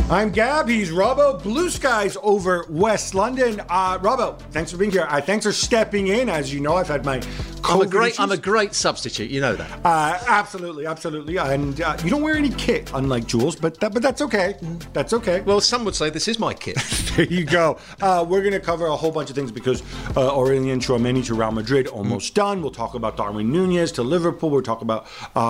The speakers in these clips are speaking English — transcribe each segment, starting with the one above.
I'm Gab, he's Robbo. Blue skies over West London. Robbo, thanks for being here. Thanks for stepping in. As you know, I've had my COVID I'm a great substitute, you know that. Absolutely. And you don't wear any kit, unlike Jules, but that's okay. That's okay. Well, some would say this is my kit. There you go. We're going to cover a whole bunch of things because Aurelien Tchouameni to Real Madrid, almost done. We'll talk about Darwin Nunez to Liverpool. We'll talk about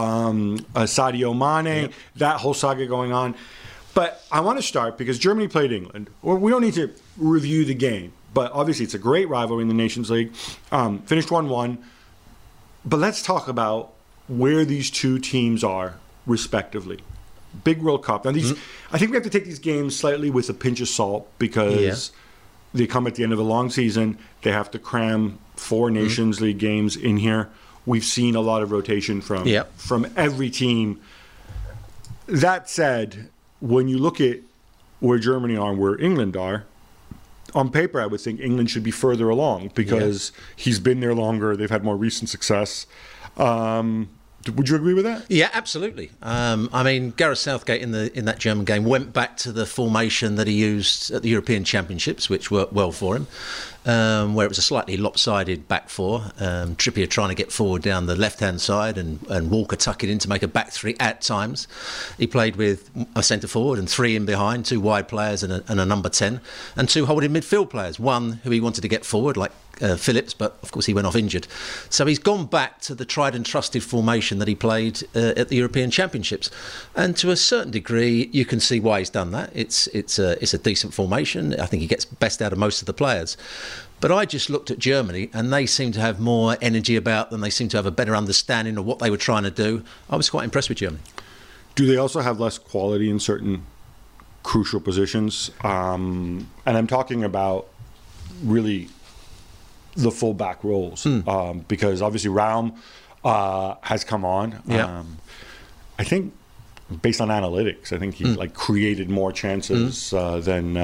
Sadio Mane, that whole saga going on. But I want to start because Germany played England. We don't need to review the game, but obviously it's a great rivalry in the Nations League. Finished 1-1. But let's talk about where these two teams are, respectively. Big World Cup. Now, I think we have to take these games slightly with a pinch of salt because they come at the end of a long season. They have to cram 4 Nations League games in here. We've seen a lot of rotation from every team. That said, when you look at where Germany are and where England are, on paper, I would think England should be further along because he's been there longer. They've had more recent success. Would you agree with that? Yeah, absolutely. I mean, Gareth Southgate in that German game went back to the formation that he used at the European Championships, which worked well for him, where it was a slightly lopsided back four. Trippier trying to get forward down the left-hand side and Walker tuck it in to make a back three at times. He played with a centre-forward and 3 in behind, 2 wide players and a number 10, and 2 holding midfield players, one who he wanted to get forward, like Phillips, but of course he went off injured. So he's gone back to the tried and trusted formation that he played at the European Championships, and to a certain degree you can see why he's done that. It's a decent formation. I think he gets best out of most of the players. But I just looked at Germany and they seem to have more energy about them. They seem to have a better understanding of what they were trying to do. I was quite impressed with Germany. Do they also have less quality in certain crucial positions? And I'm talking about really the full-back roles, because obviously Raum has come on. I think, based on analytics, I think he created more chances than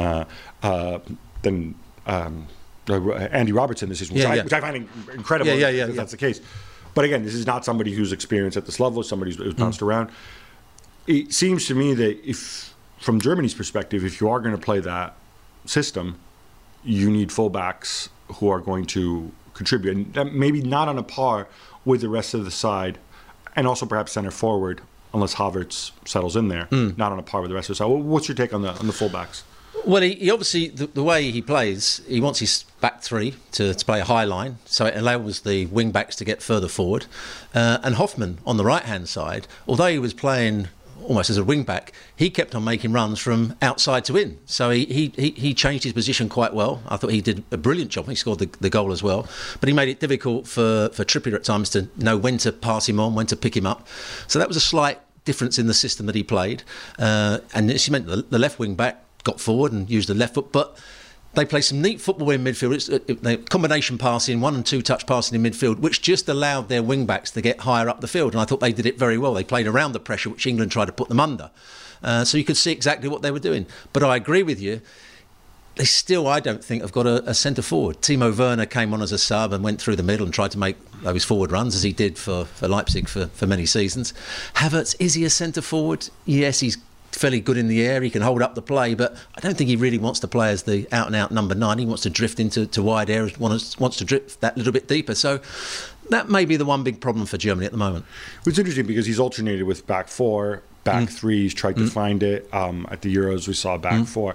Andy Robertson this season, which I find incredible if that's the case. But again, this is not somebody who's experienced at this level, somebody who's bounced around. It seems to me that if, from Germany's perspective, if you are going to play that system, you need fullbacks who are going to contribute, and maybe not on a par with the rest of the side, and also perhaps center forward, unless Havertz settles in there, not on a par with the rest of the side. What's your take on the fullbacks? Well, he obviously, the way he plays, he wants his back three to play a high line, so it allows the wing-backs to get further forward. And Hoffman, on the right-hand side, although he was playing almost as a wing-back, he kept on making runs from outside to in. So he changed his position quite well. I thought he did a brilliant job. He scored the goal as well. But he made it difficult for Trippier at times to know when to pass him on, when to pick him up. So that was a slight difference in the system that he played. And she meant the left wing-back got forward and used the left foot, but they play some neat football in midfield. It's combination passing, 1 and 2 touch passing in midfield, which just allowed their wing backs to get higher up the field. And I thought they did it very well. They played around the pressure, which England tried to put them under. So you could see exactly what they were doing. But I agree with you. They still, I don't think, have got a centre forward. Timo Werner came on as a sub and went through the middle and tried to make those forward runs, as he did for Leipzig for many seasons. Havertz, is he a centre forward? Yes, he's fairly good in the air. He can hold up the play, but I don't think he really wants to play as the out-and-out number 9. He wants to drift into wide areas, wants to drift that little bit deeper. So that may be the one big problem for Germany at the moment. It's interesting because he's alternated with back 4, back 3. He's tried to find it. At the Euros, we saw back 4.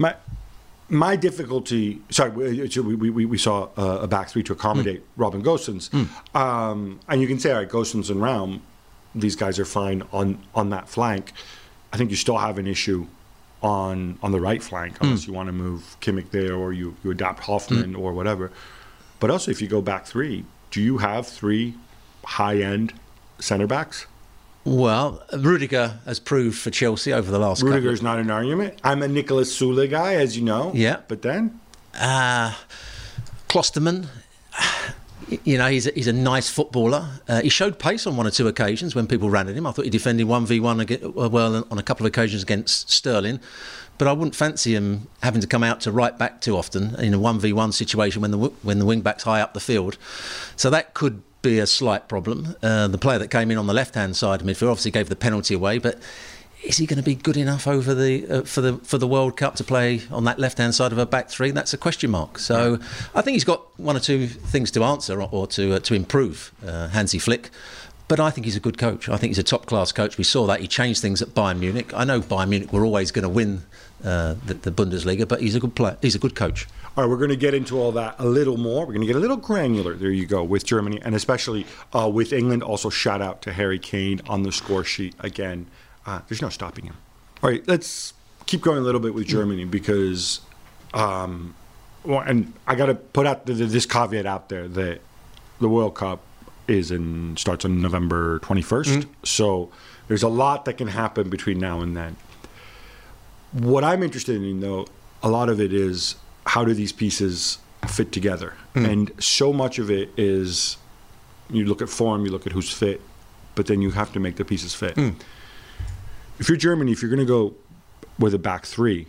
My difficulty... Sorry, we saw a back 3 to accommodate Robin Gosens. And you can say, all right, Gosens and Raum, these guys are fine on that flank. I think you still have an issue on the right flank, unless you want to move Kimmich there or you adapt Hoffman or whatever. But also, if you go back 3, do you have 3 high-end centre-backs? Well, Rudiger has proved for Chelsea over the last couple. Rudiger's not an argument. I'm a Nicolas Sule guy, as you know. Yeah. But then? Klosterman. You know, he's a nice footballer. He showed pace on 1 or 2 occasions when people ran at him. I thought he defended 1v1 well on a couple of occasions against Sterling. But I wouldn't fancy him having to come out to right back too often in a 1v1 situation when the wing back's high up the field. So that could be a slight problem. The player that came in on the left-hand side of midfield obviously gave the penalty away, but is he going to be good enough over the for the World Cup to play on that left-hand side of a back three? That's a question mark. So I think he's got one or two things to answer or to improve, Hansi Flick. But I think he's a good coach. I think he's a top-class coach. We saw that. He changed things at Bayern Munich. I know Bayern Munich were always going to win the Bundesliga, but he's a good player. He's a good coach. All right, we're going to get into all that a little more. We're going to get a little granular, there you go, with Germany, and especially with England. Also, shout out to Harry Kane on the score sheet again. There's no stopping him. All right, let's keep going a little bit with Germany because, and I got to put out this caveat out there that the World Cup starts on November 21st. So there's a lot that can happen between now and then. What I'm interested in, though, a lot of it is how do these pieces fit together? And so much of it is you look at form, you look at who's fit, but then you have to make the pieces fit. If you're Germany, if you're going to go with a back three,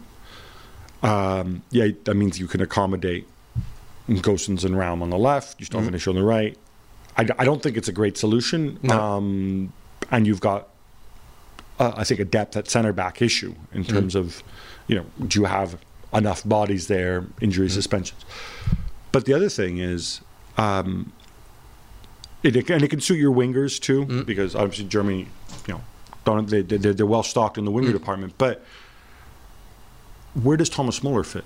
that means you can accommodate Gosens and Raum on the left, you still have Vinicius on the right. I don't think it's a great solution. No. And you've got, I think, a depth at center back issue in terms of, do you have enough bodies there, injury suspensions. But the other thing is, it can suit your wingers too, because obviously Germany, they're well stocked in the winger department. But where does Thomas Muller fit?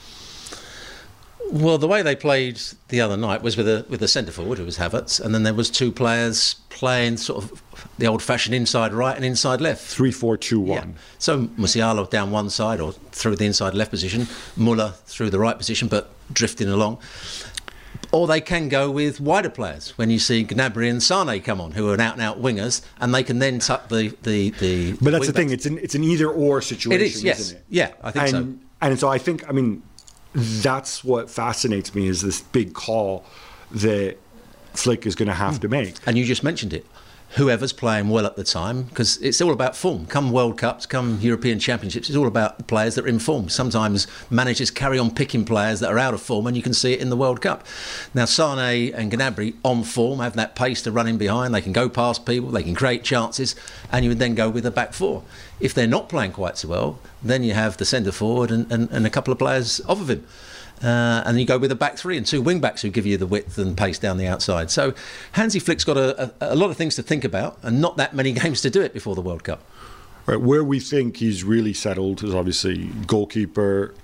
Well, the way they played the other night was with a centre forward who was Havertz, and then there was two players playing sort of the old-fashioned inside right and inside left. 3-4-2-1. Yeah. So Musiala down one side or through the inside left position, Muller through the right position but drifting along. Or they can go with wider players when you see Gnabry and Sane come on, who are out-and-out wingers, and they can then tuck the But that's the thing; it's an either-or situation, it is, yes. isn't it? Yeah, I think so. And so I think, that's what fascinates me is this big call that Flick is going to have to make. And you just mentioned it. Whoever's playing well at the time, because it's all about form. Come World Cups, come European Championships, it's all about the players that are in form. Sometimes managers carry on picking players that are out of form, and you can see it in the World Cup. Now, Sane and Gnabry on form have that pace to run in behind. They can go past people, they can create chances, and you would then go with a back four. If they're not playing quite so well, then you have the centre forward and a couple of players off of him. And you go with a back three and two wing backs who give you the width and pace down the outside. So Hansi Flick's got a lot of things to think about and not that many games to do it before the World Cup. Right, where we think he's really settled is obviously goalkeeper.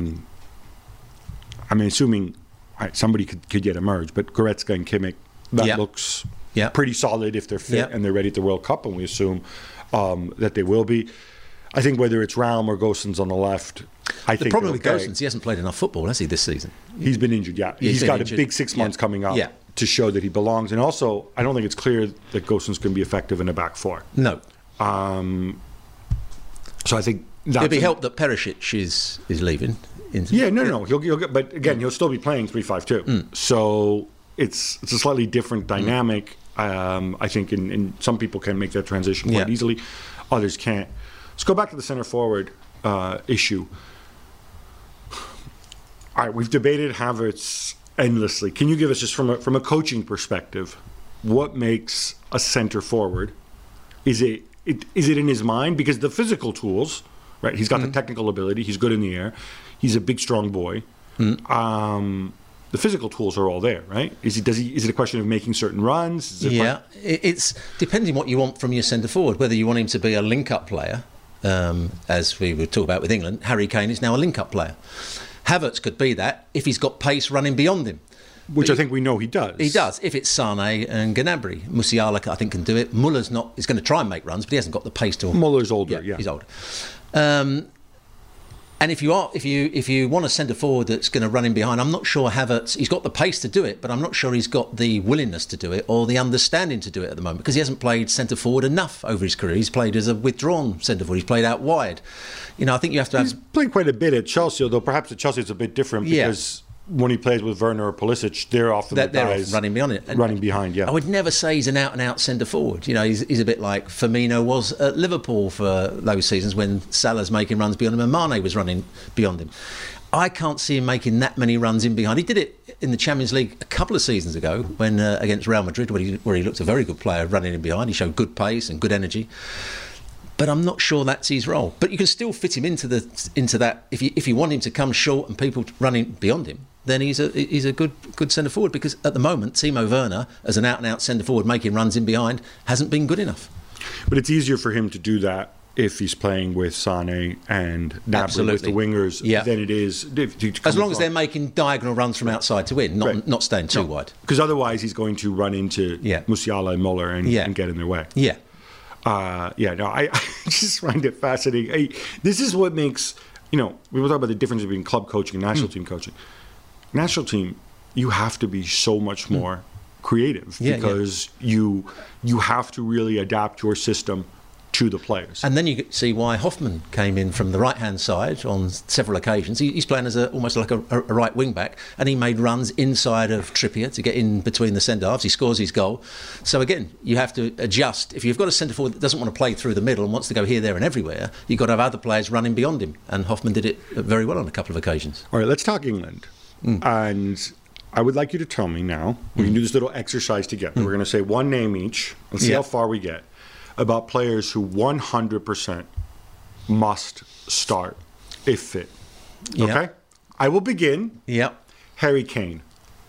Assuming somebody could yet emerge, but Goretzka and Kimmich, that looks pretty solid if they're fit and they're ready at the World Cup, and we assume that they will be. I think whether it's Raum or Gosens on the left, the problem with Gosens, he hasn't played enough football, has he, this season? He's been injured, yeah. He's got a big 6 months coming up to show that he belongs. And also, I don't think it's clear that Gosens can be effective in a back four. No. So I think that's... It'd be helped that Perisic is leaving. No. He'll get, but again, he'll still be playing 3-5-2. So it's a slightly different dynamic. I think in some people can make that transition quite easily. Others can't. Let's go back to the center forward issue. All right, we've debated Havertz endlessly. Can you give us, just from a coaching perspective, what makes a center forward? Is it in his mind? Because the physical tools, right? He's got the technical ability. He's good in the air. He's a big, strong boy. The physical tools are all there, right? Is it a question of making certain runs? It's depending what you want from your centre forward. Whether you want him to be a link-up player, as we would talk about with England. Harry Kane is now a link-up player. Havertz could be that if he's got pace running beyond him. Which I think we know he does. He does, if it's Sane and Gnabry. Musiala, I think, can do it. Muller's not. He's going to try and make runs, but he hasn't got the pace to... Muller's older, He's older. And if you want a centre forward that's going to run in behind, I'm not sure Havertz, he's got the pace to do it, but I'm not sure he's got the willingness to do it or the understanding to do it at the moment, because he hasn't played centre forward enough over his career. He's played as a withdrawn centre forward. He's played out wide. I think you have to have... He's played quite a bit at Chelsea, although perhaps at Chelsea it's a bit different because when he plays with Werner or Pulisic, they're often the guys running beyond it. Running behind, I would never say he's an out-and-out centre-forward. He's a bit like Firmino was at Liverpool for those seasons when Salah's making runs beyond him and Mane was running beyond him. I can't see him making that many runs in behind. He did it in the Champions League a couple of seasons ago when against Real Madrid, where he looked a very good player running in behind. He showed good pace and good energy. but I'm not sure that's his role. But you can still fit him into that if you want him to come short and people running beyond him. Then he's a good centre forward, because at the moment Timo Werner, as an out and out centre forward making runs in behind, hasn't been good enough. But it's easier for him to do that if he's playing with Sané and Gnabry with the wingers than it is as long as they're making diagonal runs from outside to in, not staying too wide. Because otherwise he's going to run into Musiala and Muller and get in their way. Yeah. I just find it fascinating. This is what makes, we were talking about the difference between club coaching and national team coaching. National team, you have to be so much more creative because you have to really adapt your system to the players. And then you see why Hoffman came in from the right-hand side on several occasions. He's playing as almost like a right wing-back, and he made runs inside of Trippier to get in between the centre-halves. He scores his goal. So again, you have to adjust. If you've got a centre-forward that doesn't want to play through the middle and wants to go here, there and everywhere, you've got to have other players running beyond him. And Hoffman did it very well on a couple of occasions. All right, let's talk England. And I would like you to tell me now, we can do this little exercise together. We're going to say one name each. Let's see how far we get. About players who 100% must start if fit. Okay? I will begin. Yep. Harry Kane.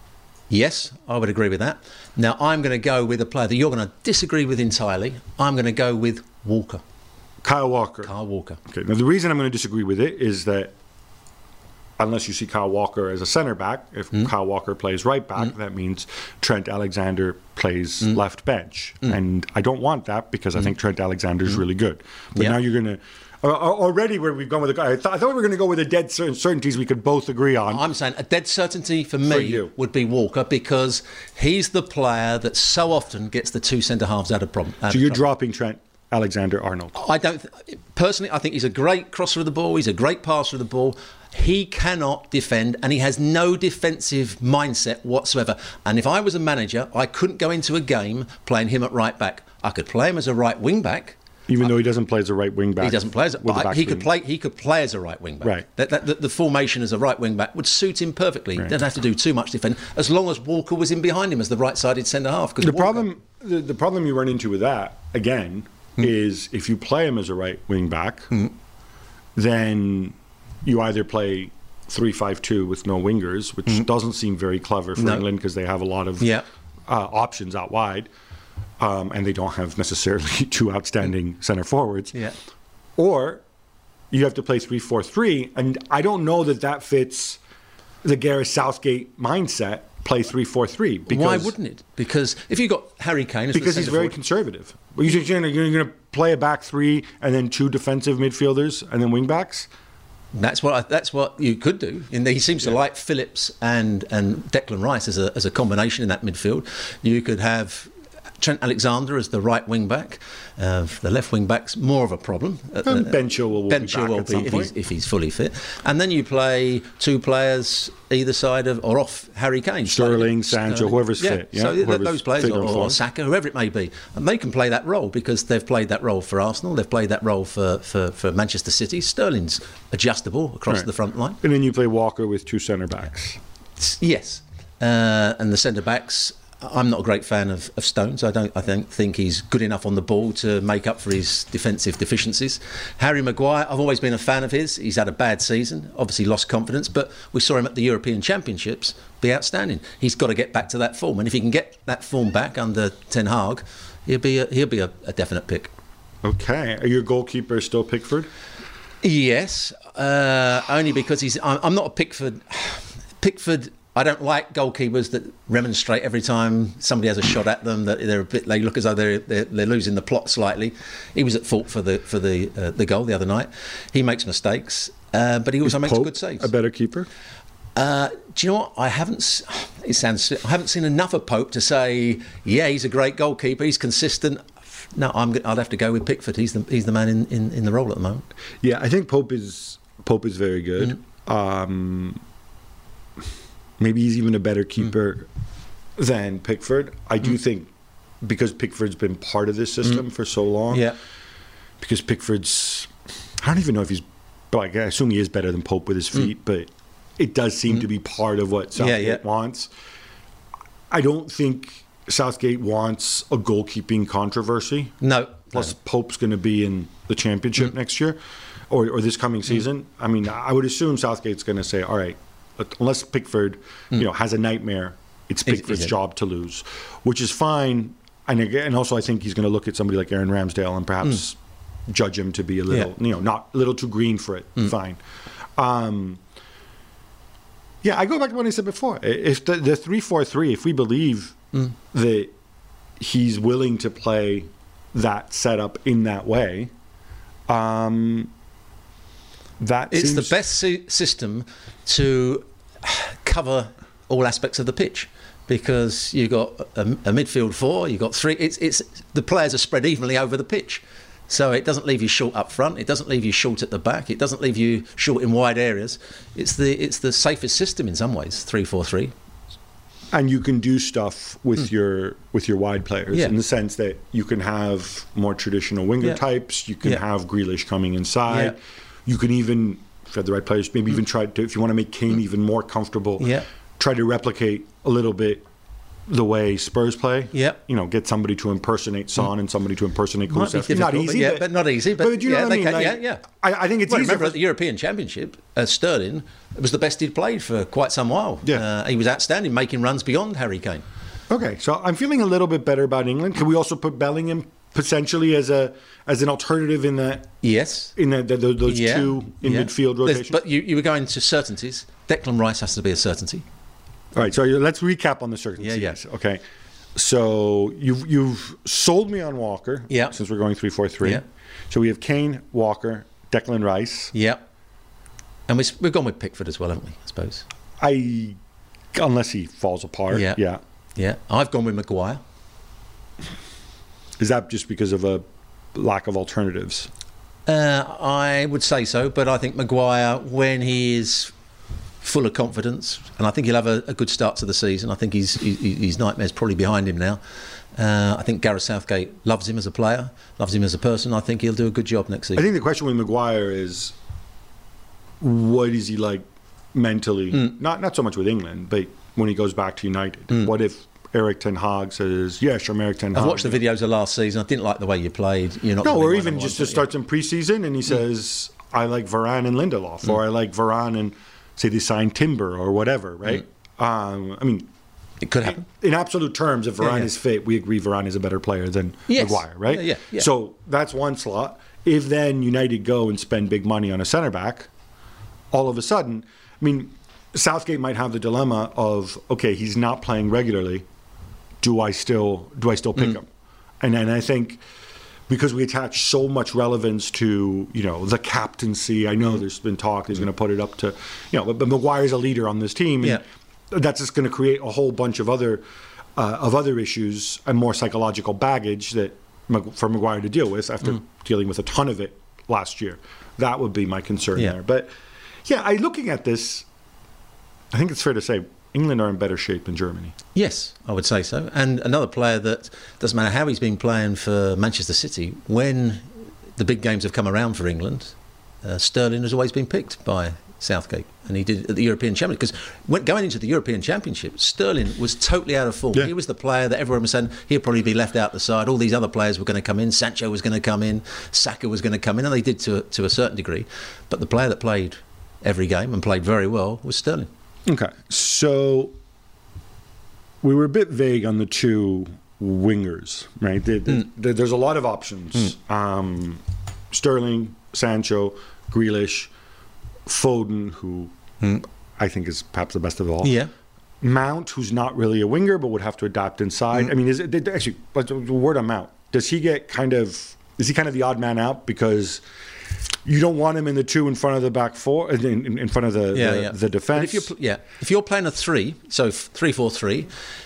Yes, I would agree with that. Now, I'm going to go with a player that you're going to disagree with entirely. I'm going to go with Walker. Kyle Walker. Kyle Walker. Okay. Now, the reason I'm going to disagree with it is that unless you see Kyle Walker as a centre back, if Kyle Walker plays right back, that means Trent Alexander plays left bench. And I don't want that because I think Trent Alexander is really good. But now you're going to... already where we've gone with a guy, I thought we were going to go with the dead certainties we could both agree on. I'm saying a dead certainty for me would be Walker, because he's the player that so often gets the two centre-halves out of problem. So you're dropping Trent Alexander-Arnold? Personally, I think he's a great crosser of the ball. He's a great passer of the ball. He cannot defend, and he has no defensive mindset whatsoever. And if I was a manager, I couldn't go into a game playing him at right back. I could play him as a right wing back. Even though he doesn't play as a right wing back. He doesn't play as he could play as a right wing back. Right. The formation as a right wing back would suit him perfectly. He doesn't have to do too much defend, as long as Walker was in behind him as the right-sided centre half. The problem you run into with that again is if you play him as a right wing back, then you either play 3-5-2 with no wingers, which doesn't seem very clever for England because they have a lot of options out wide, and they don't have necessarily two outstanding centre forwards. Yeah. Or you have to play 3-4-3, and I don't know that fits the Gareth Southgate mindset. Play 3-4-3. Because why wouldn't it? Because if you've got Harry Kane, because he's very conservative. Well, you're going to play a back three and then two defensive midfielders and then wing backs. That's what you could do. He seems to like Phillips and Declan Rice as a combination in that midfield. You could have Trent Alexander as the right wing back. The left wing back's more of a problem. Ben Chilwell will be if he's fully fit. And then you play two players either side of or off Harry Kane. Sterling, Sancho, whoever's fit. Yeah, so those players, or Saka, whoever it may be, and they can play that role because they've played that role for Arsenal. They've played that role for Manchester City. Sterling's adjustable across the front line. And then you play Walker with two centre backs. Yes, and the centre backs. I'm not a great fan of Stones. I don't think he's good enough on the ball to make up for his defensive deficiencies. Harry Maguire, I've always been a fan of his. He's had a bad season, obviously lost confidence, but we saw him at the European Championships be outstanding. He's got to get back to that form, and if he can get that form back under Ten Hag, he'll be a definite pick. Okay, are your goalkeeper still Pickford? Yes, only because I'm not a Pickford. Pickford. I don't like goalkeepers that remonstrate every time somebody has a shot at them. That they look as though they're losing the plot slightly. He was at fault for the goal the other night. He makes mistakes, but he also makes good saves. A better keeper? Do you know what? I haven't seen enough of Pope to say, yeah, he's a great goalkeeper. He's consistent. No, I'll have to go with Pickford. He's the man in the role at the moment. Yeah, I think Pope is very good. Maybe he's even a better keeper than Pickford. I do think because Pickford's been part of this system for so long. Yeah. Because Pickford's, I don't even know if he's, like, I assume he is better than Pope with his feet, but it does seem to be part of what Southgate wants. I don't think Southgate wants a goalkeeping controversy. No. Plus, Pope's going to be in the championship next year, or this coming season. I mean, I would assume Southgate's going to say, all right, unless Pickford, has a nightmare, it's Pickford's job to lose, which is fine. And again, and also I think he's going to look at somebody like Aaron Ramsdale and perhaps judge him to be a little, not a little too green for it. Fine. I go back to what I said before. If the 3-4-3, if we believe that he's willing to play that setup in that way, it's the best system to cover all aspects of the pitch, because you've got a midfield four, you've got three. It's the players are spread evenly over the pitch, so it doesn't leave you short up front. It doesn't leave you short at the back. It doesn't leave you short in wide areas. It's the safest system in some ways. 3-4-3. And you can do stuff with your wide players in the sense that you can have more traditional winger types. You can have Grealish coming inside. Yeah. You can even, if you have the right players, maybe even try to, if you want to make Kane even more comfortable, try to replicate a little bit the way Spurs play. Get somebody to impersonate Son and somebody to impersonate Kulusevski. Not easy, but not easy. But you know what I mean? I think it's easy. Remember at the European Championship, Sterling was the best he'd played for quite some while. He was outstanding, making runs beyond Harry Kane. Okay, so I'm feeling a little bit better about England. Can we also put Bellingham potentially as an alternative in that? Yes. In those two in midfield rotation. But you were going to certainties. Declan Rice has to be a certainty. All right, so let's recap on the certainties. Yes. Okay, so you've sold me on Walker. Since we're going 3-4-3. Yeah. So we have Kane, Walker, Declan Rice. Yeah. And we've gone with Pickford as well, haven't we? I suppose. Unless he falls apart. Yeah. I've gone with Maguire. Is that just because of a lack of alternatives? I would say so, but I think Maguire, when he is full of confidence, and I think he'll have a good start to the season. I think his nightmare's probably behind him now. I think Gareth Southgate loves him as a player, loves him as a person. I think he'll do a good job next season. I think the question with Maguire is, what is he like mentally? Not so much with England, but when he goes back to United. What if Eric Ten Hag says, yes, I'm Eric Ten Hag. I've watched the videos of last season. I didn't like the way you played. You're not. No, or even just starts in pre-season and he says, I like Varane and Lindelof, or I like Varane and, say, they signed Timber or whatever, right? I mean, it could happen. In absolute terms, if Varane is fit, we agree Varane is a better player than Maguire, right? Yeah. So that's one slot. If then United go and spend big money on a centre-back, all of a sudden, I mean, Southgate might have the dilemma of, okay, he's not playing regularly. Do I still pick him? And then I think, because we attach so much relevance to, the captaincy. I know there's been talk he's going to put it up to, but Maguire's a leader on this team. And that's just going to create a whole bunch of other issues and more psychological baggage for Maguire to deal with after dealing with a ton of it last year. That would be my concern there. But looking at this, I think it's fair to say England are in better shape than Germany. Yes, I would say so. And another player that doesn't matter how he's been playing for Manchester City, when the big games have come around for England, Sterling has always been picked by Southgate, and he did at the European Championship. Because going into the European Championship, Sterling was totally out of form. He was the player that everyone was saying he'll probably be left out the side. All these other players were going to come in. Sancho was going to come in. Saka was going to come in, and they did to a certain degree. But the player that played every game and played very well was Sterling. Okay, so we were a bit vague on the two wingers, right? There's a lot of options. Sterling, Sancho, Grealish, Foden, who I think is perhaps the best of all. Yeah. Mount, who's not really a winger but would have to adapt inside. I mean, actually, a word on Mount. Is he kind of the odd man out because you don't want him in the two in front of the back four, in front of the defense? If you're playing a 3-4-3,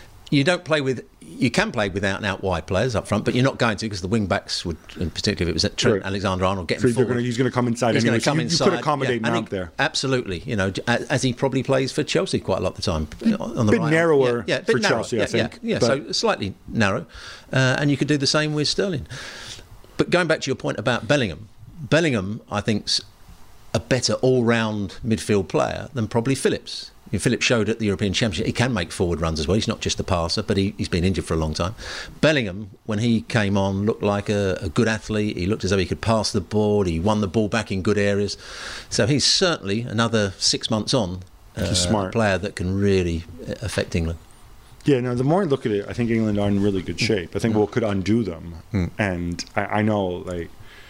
you can play with out-and-out wide players up front, but you're not going to, because the wing-backs would, and particularly if it was at Trent Alexander-Arnold getting forward. He's going to come inside anyway. You could accommodate Mount there. Absolutely. As he probably plays for Chelsea quite a lot of the time. On the bit right. narrower for Chelsea, I think. So slightly narrow. And you could do the same with Sterling. But going back to your point about Bellingham, I think, is a better all-round midfield player than probably Phillips. Phillips showed at the European Championship he can make forward runs as well. He's not just a passer, but he's been injured for a long time. Bellingham, when he came on, looked like a good athlete. He looked as though he could pass the ball. He won the ball back in good areas. So he's certainly, another 6 months on, a player that can really affect England. Yeah, no, the more I look at it, I think England are in really good shape. I think what could undo them. And I know, like...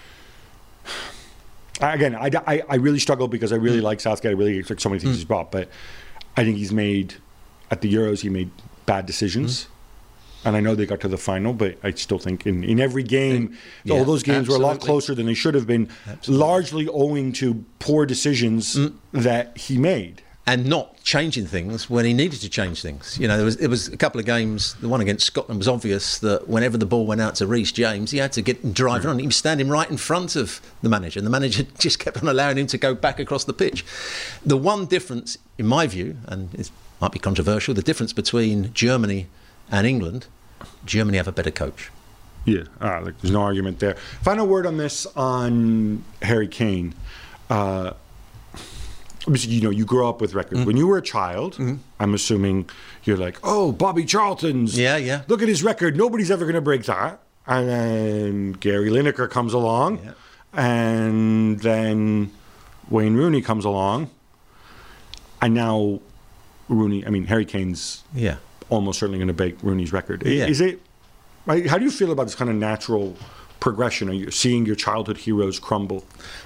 Again, I really struggle because I really like Southgate. I really expect so many things he's brought, but I think at the Euros, he made bad decisions. And I know they got to the final, but I still think in every game, all those games were a lot closer than they should have been, largely owing to poor decisions that he made. And not changing things when he needed to change things. You know, there was a couple of games. The one against Scotland was obvious that whenever the ball went out to Reece James, he had to get driving on. He was standing right in front of the manager, and the manager just kept on allowing him to go back across the pitch. The one difference, in my view, and it might be controversial, the difference between Germany and England, Germany have a better coach. Yeah, there's no argument there. Final word on this on Harry Kane. Obviously, you grew up with records. When you were a child, I'm assuming you're like, oh, Bobby Charlton's. Yeah. Look at his record. Nobody's ever going to break that. And then Gary Lineker comes along. Yeah. And then Wayne Rooney comes along. And now Harry Kane's almost certainly going to break Rooney's record. Yeah. Is it? How do you feel about this kind of natural progression? Are you seeing your childhood heroes crumble?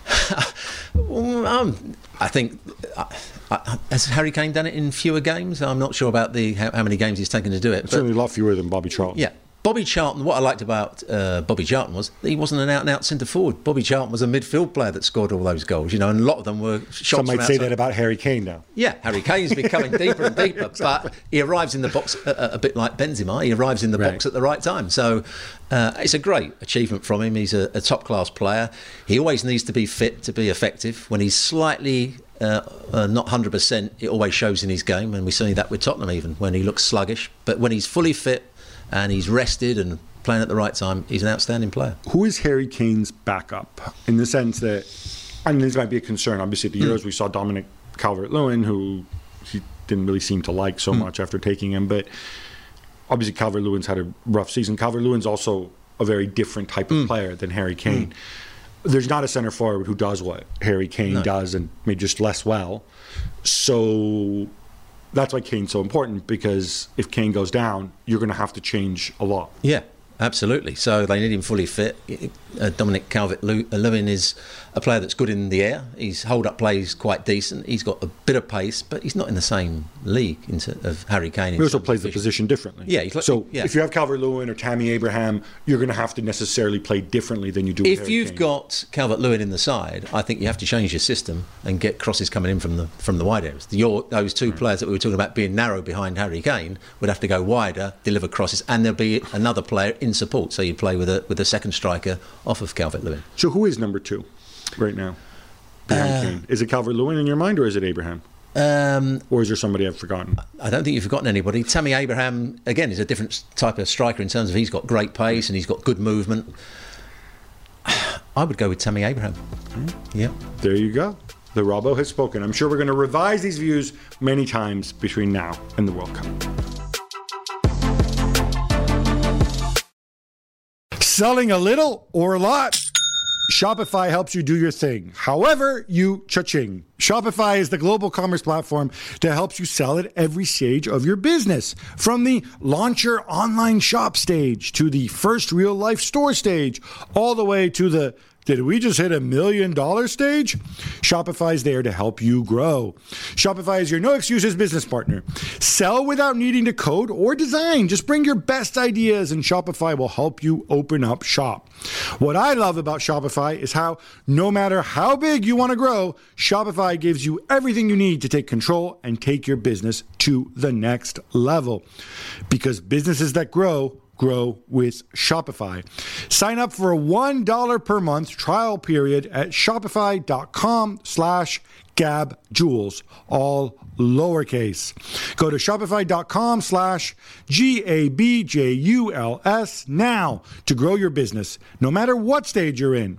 I think has Harry Kane done it in fewer games? I'm not sure about how many games he's taken to do it. It's certainly a lot fewer than Bobby Charlton. Yeah. Bobby Charlton, what I liked about Bobby Charlton was that he wasn't an out-and-out centre-forward. Bobby Charlton was a midfield player that scored all those goals, and a lot of them were shots Some might from say outside. that about Harry Kane now. Yeah, Harry Kane's becoming deeper and deeper, but he arrives in the box a bit like Benzema. He arrives in the box at the right time. So it's a great achievement from him. He's a top-class player. He always needs to be fit to be effective. When he's slightly... not 100%, it always shows in his game, and we see that with Tottenham even, when he looks sluggish. But when he's fully fit and he's rested and playing at the right time, he's an outstanding player. Who is Harry Kane's backup? In the sense that, and this might be a concern, obviously at the Euros we saw Dominic Calvert-Lewin, who he didn't really seem to like so much after taking him, but obviously Calvert-Lewin's had a rough season. Calvert-Lewin's also a very different type of player than Harry Kane. There's not a centre forward who does what Harry Kane does, and maybe just less well. So that's why Kane's so important, because if Kane goes down, you're going to have to change a lot. Yeah, absolutely. So they need him fully fit. Dominic Calvert-Lewin is a player that's good in the air. His hold-up play is quite decent. He's got a bit of pace, but he's not in the same league of Harry Kane. He also plays the position differently. Yeah. If you have Calvert-Lewin or Tammy Abraham, you're going to have to necessarily play differently than you do with Harry Kane. If you've got Calvert-Lewin in the side, I think you have to change your system and get crosses coming in from the wide areas. Those two players that we were talking about being narrow behind Harry Kane would have to go wider, deliver crosses, and there'll be another player in support. So you play with a second striker off of Calvert-Lewin. So who is number 2 right now behind Kane? Is it Calvert-Lewin in your mind, or is it Abraham? Or is there somebody I've forgotten? I don't think you've forgotten anybody. Tammy Abraham, again, is a different type of striker in terms of he's got great pace and he's got good movement. I would go with Tammy Abraham. Yeah. There you go. The Robbo has spoken. I'm sure we're going to revise these views many times between now and the World Cup. Selling a little or a lot? Shopify helps you do your thing, however you cha-ching. Shopify is the global commerce platform that helps you sell at every stage of your business. From the launch your online shop stage to the first real life store stage, all the way to the did we just hit $1 million stage? Shopify is there to help you grow. Shopify is your no excuses business partner. Sell without needing to code or design. Just bring your best ideas and Shopify will help you open up shop. What I love about Shopify is how no matter how big you want to grow, Shopify gives you everything you need to take control and take your business to the next level. Because businesses that grow with Shopify. Sign up for a $1 per month trial period at shopify.com/GabJules, all lowercase. Go to shopify.com/GABJULS now to grow your business, no matter what stage you're in.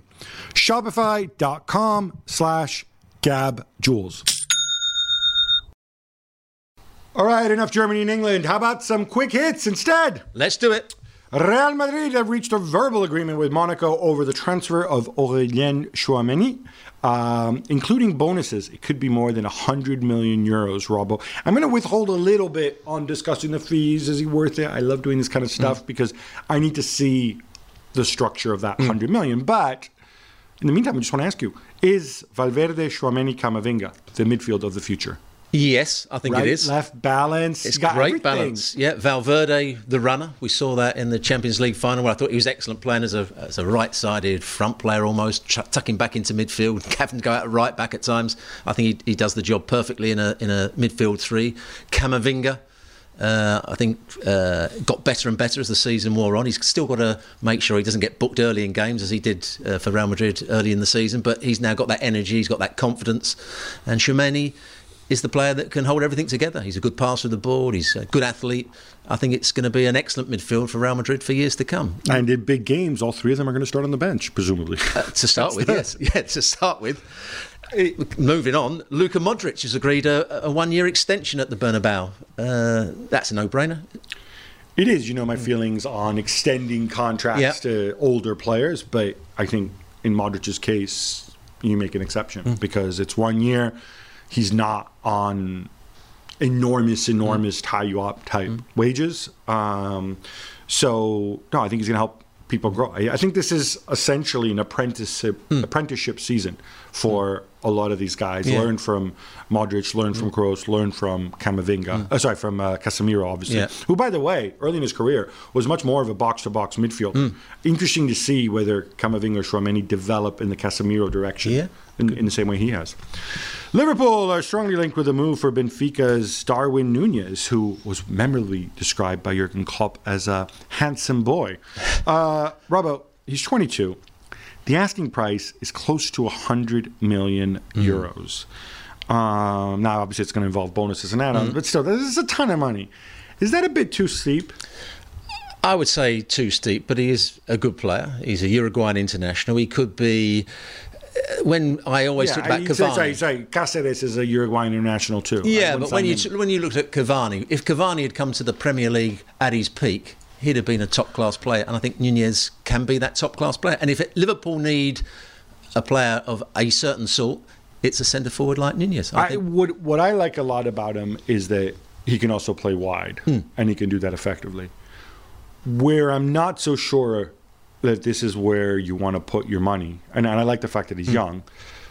Shopify.com/GabJules. All right, enough Germany and England. How about some quick hits instead? Let's do it. Real Madrid have reached a verbal agreement with Monaco over the transfer of Aurélien Tchouameni, including bonuses. It could be more than 100 million euros, Robbo. I'm going to withhold a little bit on discussing the fees. Is he worth it? I love doing this kind of stuff because I need to see the structure of that 100 million. But in the meantime, I just want to ask you, is Valverde, Tchouameni, Camavinga the midfield of the future? Yes, I think Right, it is. left balance. It's got great everything. balance. Yeah, Valverde, the runner. We saw that in the Champions League final where I thought he was excellent playing as a right-sided front player almost, tucking back into midfield, having to go out right back at times. I think he does the job perfectly in a midfield three. Camavinga, I think, got better and better as the season wore on. He's still got to make sure he doesn't get booked early in games as he did for Real Madrid early in the season, but he's now got that energy, he's got that confidence. And Tchouameni is the player that can hold everything together. He's a good passer of the ball. He's a good athlete. I think it's going to be an excellent midfield for Real Madrid for years to come. And in big games, all three of them are going to start on the bench, presumably. To start with, yes. Yeah, to start with. Moving on, Luka Modric has agreed a one-year extension at the Bernabeu. That's a no-brainer. It is, my feelings on extending contracts to older players, but I think in Modric's case, you make an exception because it's 1 year. He's not on enormous tie-you-up type wages. So, no, I think he's going to help people grow. I think this is essentially an apprenticeship season for a lot of these guys. Yeah. Learn from Modric, learn from Kroos, learn from Camavinga. From Casemiro, obviously. Yeah. Who, by the way, early in his career, was much more of a box-to-box midfield. Interesting to see whether Camavinga or Tchouameni develop in the Casemiro direction in the same way he has. Liverpool are strongly linked with a move for Benfica's Darwin Núñez, who was memorably described by Jurgen Klopp as a handsome boy. Robbo, he's 22. The asking price is close to 100 million euros. Now, obviously, it's going to involve bonuses and add-ons, but still, this is a ton of money. Is that a bit too steep? I would say too steep, but he is a good player. He's a Uruguayan international. He could be... When I always talk about Cavani... Sorry, Cáceres is a Uruguayan international too. Yeah, but when you looked at Cavani, if Cavani had come to the Premier League at his peak, he'd have been a top-class player, and I think Núñez can be that top-class player. And if Liverpool need a player of a certain sort, it's a centre-forward like Núñez. What I like a lot about him is that he can also play wide, and he can do that effectively. Where I'm not so sure that this is where you want to put your money, and I like the fact that he's young.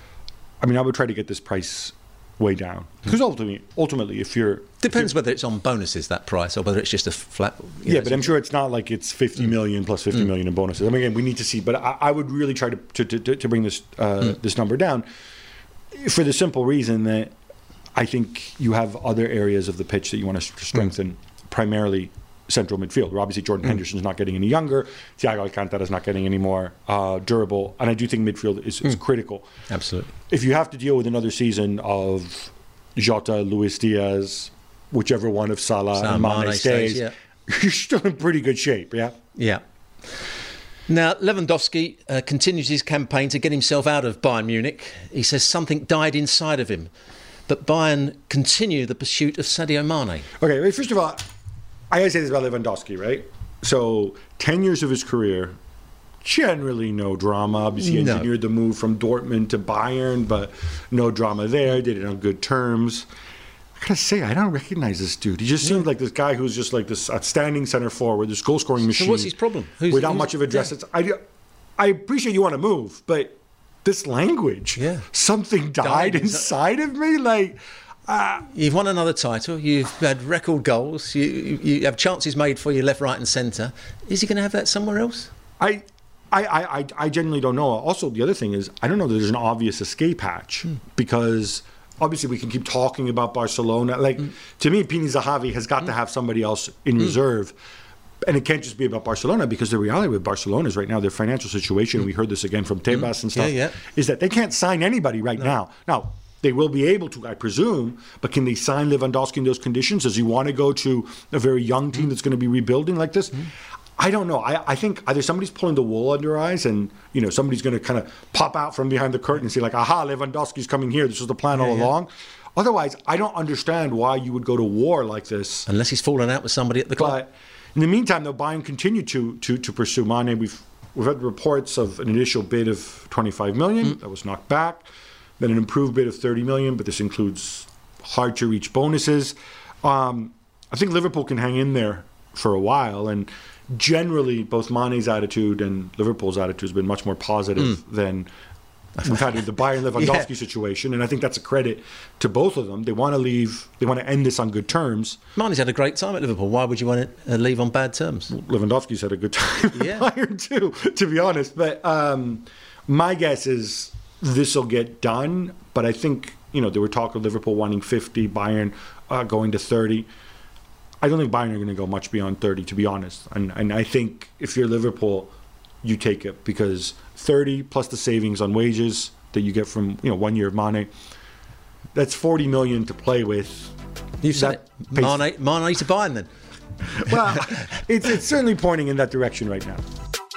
I mean, I would try to get this price way down because ultimately, if you're whether it's on bonuses that price or whether it's just a flat. But I'm sure it's not like it's 50 million plus 50 million in bonuses. I mean, again, we need to see, but I would really try to bring this this number down for the simple reason that I think you have other areas of the pitch that you want to strengthen, primarily central midfield. Where obviously Jordan Henderson's not getting any younger, Thiago Alcantara's not getting any more durable, and I do think midfield is critical. Absolutely. If you have to deal with another season of Jota, Luis Diaz, whichever one of Salah and Mane stays, you're still in pretty good shape, Yeah. Now, Lewandowski continues his campaign to get himself out of Bayern Munich. He says something died inside of him, but Bayern continue the pursuit of Sadio Mane. Okay, first of all, I gotta say this about Lewandowski, right? So, 10 years of his career, generally no drama. Obviously, he engineered the move from Dortmund to Bayern, but no drama there. Did it on good terms. I gotta say, I don't recognize this dude. He just seemed like this guy who's just like this outstanding center forward, this goal-scoring machine. So what's his problem? Without much of a dress. I appreciate you want to move, but this language, something died inside of me, like... You've won another title. You've had record goals. You have chances made for you left, right, and centre. Is he going to have that somewhere else? I genuinely don't know. Also, the other thing is, I don't know that there's an obvious escape hatch because obviously we can keep talking about Barcelona. Like to me, Pini Zahavi has got to have somebody else in reserve. And it can't just be about Barcelona because the reality with Barcelona is right now their financial situation. We heard this again from Tebas and stuff. Is that they can't sign anybody right now. Now. They will be able to, I presume, but can they sign Lewandowski in those conditions? Does he want to go to a very young team that's going to be rebuilding like this? I don't know. I think either somebody's pulling the wool under our eyes and, somebody's going to kind of pop out from behind the curtain and say like, aha, Lewandowski's coming here. This was the plan all along. Otherwise, I don't understand why you would go to war like this. Unless he's fallen out with somebody at the club. But in the meantime, though, Bayern continued to pursue Mane. We've had reports of an initial bid of 25 million that was knocked back, then an improved bid of 30 million, but this includes hard-to-reach bonuses. I think Liverpool can hang in there for a while, and generally both Mane's attitude and Liverpool's attitude has been much more positive than we've had with the Bayern Lewandowski situation, and I think that's a credit to both of them. They want to leave. They want to end this on good terms. Mane's had a great time at Liverpool. Why would you want to leave on bad terms? Lewandowski's had a good time at Bayern too, to be honest. But my guess is this will get done. But I think, there were talk of Liverpool wanting 50, Bayern going to 30. I don't think Bayern are going to go much beyond 30, to be honest. And I think if you're Liverpool, you take it, because 30 plus the savings on wages that you get from 1 year of Mane, that's 40 million to play with. You said it. Mane to Bayern then. Well, it's certainly pointing in that direction right now.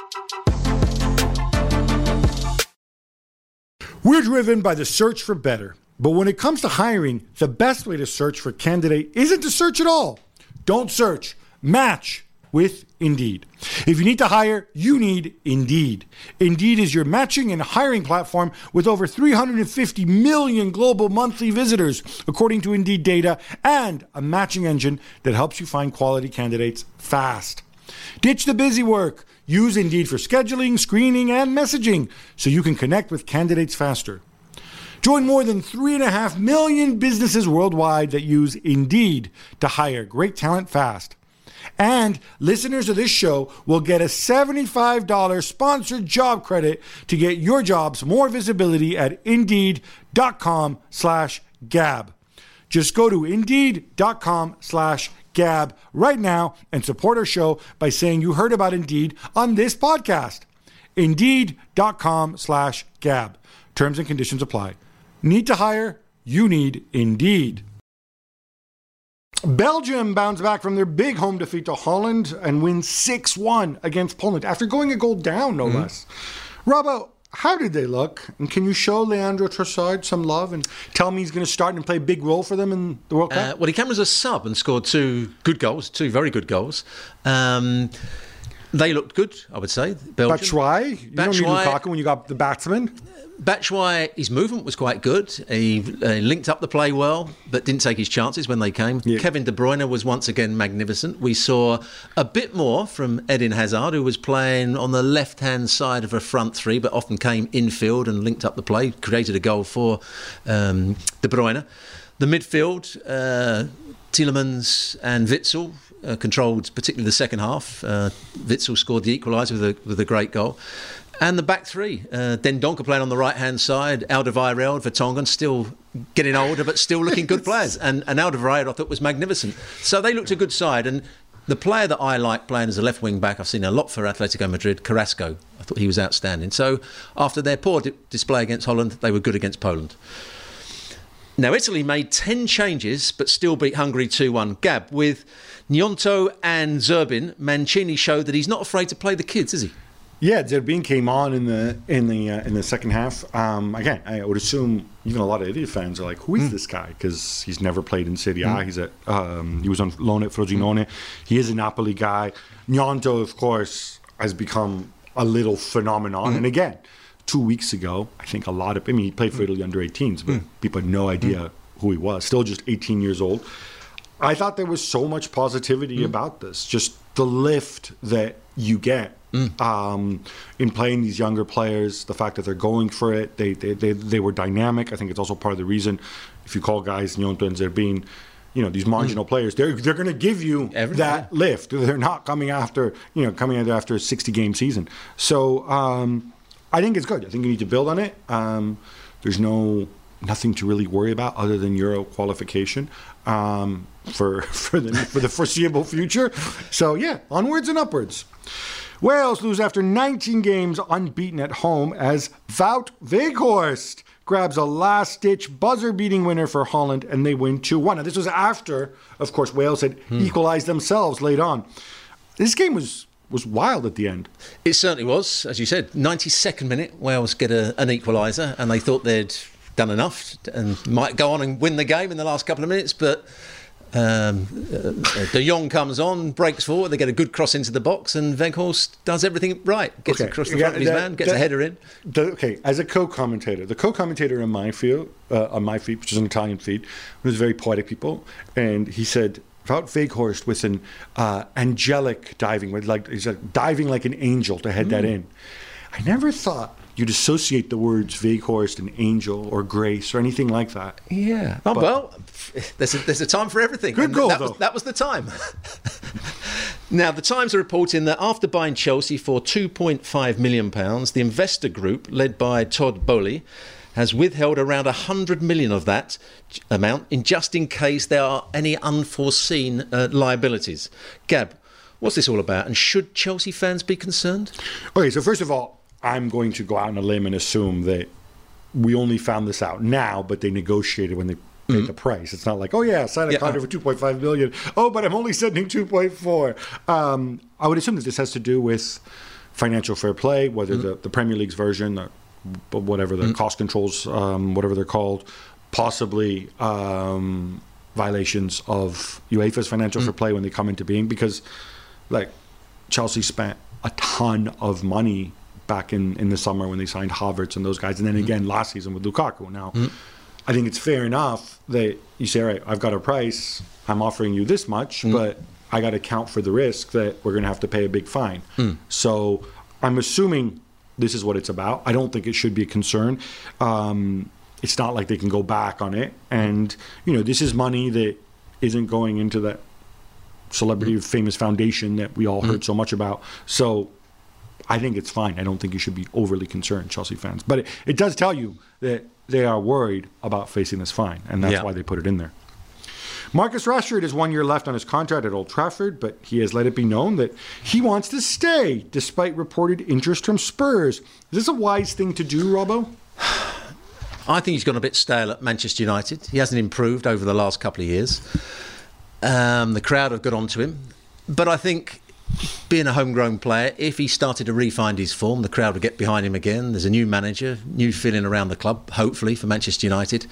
We're driven by the search for better. But when it comes to hiring, the best way to search for a candidate isn't to search at all. Don't search. Match with Indeed. If you need to hire, you need Indeed. Indeed is your matching and hiring platform with over 350 million global monthly visitors, according to Indeed data, and a matching engine that helps you find quality candidates fast. Ditch the busy work. Use Indeed for scheduling, screening, and messaging so you can connect with candidates faster. Join more than 3.5 million businesses worldwide that use Indeed to hire great talent fast. And listeners of this show will get a $75 sponsored job credit to get your jobs more visibility at Indeed.com/Gab. Just go to Indeed.com/Gab right now and support our show by saying you heard about Indeed on this podcast. Indeed.com/Gab. Terms and conditions apply. Need to hire? You need Indeed. Belgium bounced back from their big home defeat to Holland and wins 6-1 against Poland after going a goal down, no less. Robbo, how did they look? And can you show Leandro Trossard some love and tell me he's going to start and play a big role for them in the World Cup? Well, he came as a sub and scored two very good goals. They looked good, I would say, Belgium. Batshuayi? You don't need Lukaku when you got the batsman. Batshuayi, his movement was quite good. He linked up the play well, but didn't take his chances when they came. Yeah. Kevin De Bruyne was once again magnificent. We saw a bit more from Eden Hazard, who was playing on the left-hand side of a front three, but often came infield and linked up the play, created a goal for De Bruyne. The midfield, Tielemans and Witsel, controlled particularly the second half. Witsel scored the equaliser with a great goal. And the back three, Dendoncker playing on the right-hand side, Alderweireld, Vertonghen, still getting older but still looking good players. And Alderweireld I thought was magnificent. So they looked a good side. And the player that I like playing as a left wing back, I've seen a lot for Atletico Madrid, Carrasco. I thought he was outstanding. So after their poor display against Holland, they were good against Poland. Now, Italy made 10 changes but still beat Hungary 2-1. Gab, with Gnonto and Zerbin, Mancini showed that he's not afraid to play the kids, is he? Yeah, Zerbin came on in the second half. Again, I would assume even a lot of Italy fans are like, "Who is this guy?" Because he's never played in Serie A. He was on loan at Frosinone. He is a Napoli guy. Gnonto, of course, has become a little phenomenon. And again, 2 weeks ago, I think he played for Italy under 18s, but people had no idea who he was. Still just 18 years old. I thought there was so much positivity about this. Just the lift that you get. In playing these younger players, the fact that they're going for it, they were dynamic. I think it's also part of the reason, if you call guys Gnonto and Zerbin, these marginal players, they're going to give you that lift. They're not coming after a 60-game season. So I think it's good. I think you need to build on it. There's nothing to really worry about other than Euro qualification for the foreseeable future. So yeah, onwards and upwards. Wales lose after 19 games unbeaten at home as Wout Weghorst grabs a last-ditch buzzer-beating winner for Holland, and they win 2-1. Now, this was after, of course, Wales had equalised themselves late on. This game was wild at the end. It certainly was. As you said, 92nd minute, Wales get an equaliser, and they thought they'd done enough and might go on and win the game in the last couple of minutes, but De Jong comes on, breaks forward, they get a good cross into the box, and Weghorst does everything right. Gets across the front of his man, gets a header in. As a co-commentator, the co-commentator on my feed, which is an Italian feed, was very poetic people, and he said about Weghorst with an angelic diving, he's like diving like an angel to head that in. I never thought you'd associate the words Weghorst and angel or grace or anything like that. Yeah. Oh, well, there's a time for everything. Good goal, though. That was the time. Now, the Times are reporting that after buying Chelsea for £2.5 million, the investor group, led by Todd Boehly, has withheld around 100 million of that amount just in case there are any unforeseen liabilities. Gab, what's this all about? And should Chelsea fans be concerned? Okay, so first of all, I'm going to go out on a limb and assume that we only found this out now, but they negotiated when they paid the price. It's not like, oh yeah, sign a contract for 2.5 million. Oh, but I'm only sending 2.4. I would assume that this has to do with financial fair play, whether the Premier League's version, whatever the cost controls, whatever they're called, possibly violations of UEFA's financial fair play when they come into being, because like Chelsea spent a ton of money back in the summer when they signed Havertz and those guys, and then again last season with Lukaku. Now, I think it's fair enough that you say, all right, I've got a price, I'm offering you this much, but I got to account for the risk that we're going to have to pay a big fine. So I'm assuming this is what it's about. I don't think it should be a concern. It's not like they can go back on it. And, this is money that isn't going into that celebrity famous foundation that we all heard so much about. So I think it's fine. I don't think you should be overly concerned, Chelsea fans. But it does tell you that they are worried about facing this fine, and that's why they put it in there. Marcus Rashford has 1 year left on his contract at Old Trafford, but he has let it be known that he wants to stay, despite reported interest from Spurs. Is this a wise thing to do, Robbo? I think he's gone a bit stale at Manchester United. He hasn't improved over the last couple of years. The crowd have got onto him. But I think, being a homegrown player, if he started to re-find his form, the crowd would get behind him again. There's a new manager, new feeling around the club, hopefully, for Manchester United.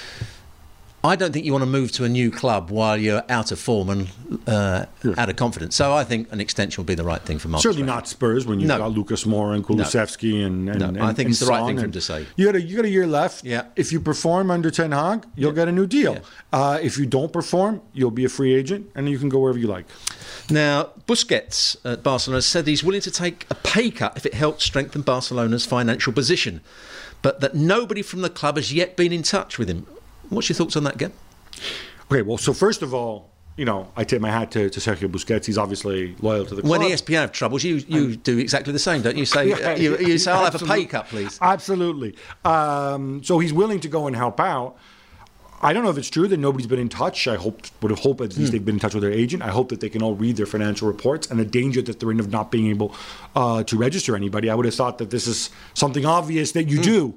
I don't think you want to move to a new club while you're out of form and out of confidence. So I think an extension will be the right thing for Marcus. Certainly not Spurs when you've got Lucas Moura and Kulusevski and I think it's the right thing for him to say. You got a year left. Yeah. If you perform under Ten Hag, you'll get a new deal. Yeah. If you don't perform, you'll be a free agent and you can go wherever you like. Now, Busquets at Barcelona said he's willing to take a pay cut if it helps strengthen Barcelona's financial position, but that nobody from the club has yet been in touch with him. What's your thoughts on that, Gab? Okay, well, so first of all, I tip my hat to Sergio Busquets. He's obviously loyal to the club. When ESPN have troubles, you do exactly the same, don't you? Say, you say, I'll have a pay cut, please. Absolutely. So he's willing to go and help out. I don't know if it's true that nobody's been in touch. I would hope at least they've been in touch with their agent. I hope that they can all read their financial reports and the danger that they're in of not being able to register anybody. I would have thought that this is something obvious that you do.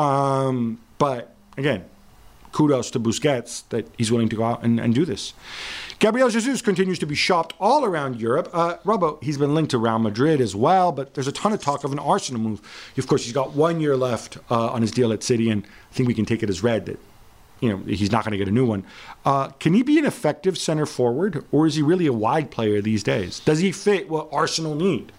But again, kudos to Busquets that he's willing to go out and do this. Gabriel Jesus continues to be shopped all around Europe. Robbo, he's been linked to Real Madrid as well, but there's a ton of talk of an Arsenal move. Of course, he's got 1 year left on his deal at City, and I think we can take it as read that he's not going to get a new one. Can he be an effective center forward, or is he really a wide player these days? Does he fit what Arsenal need?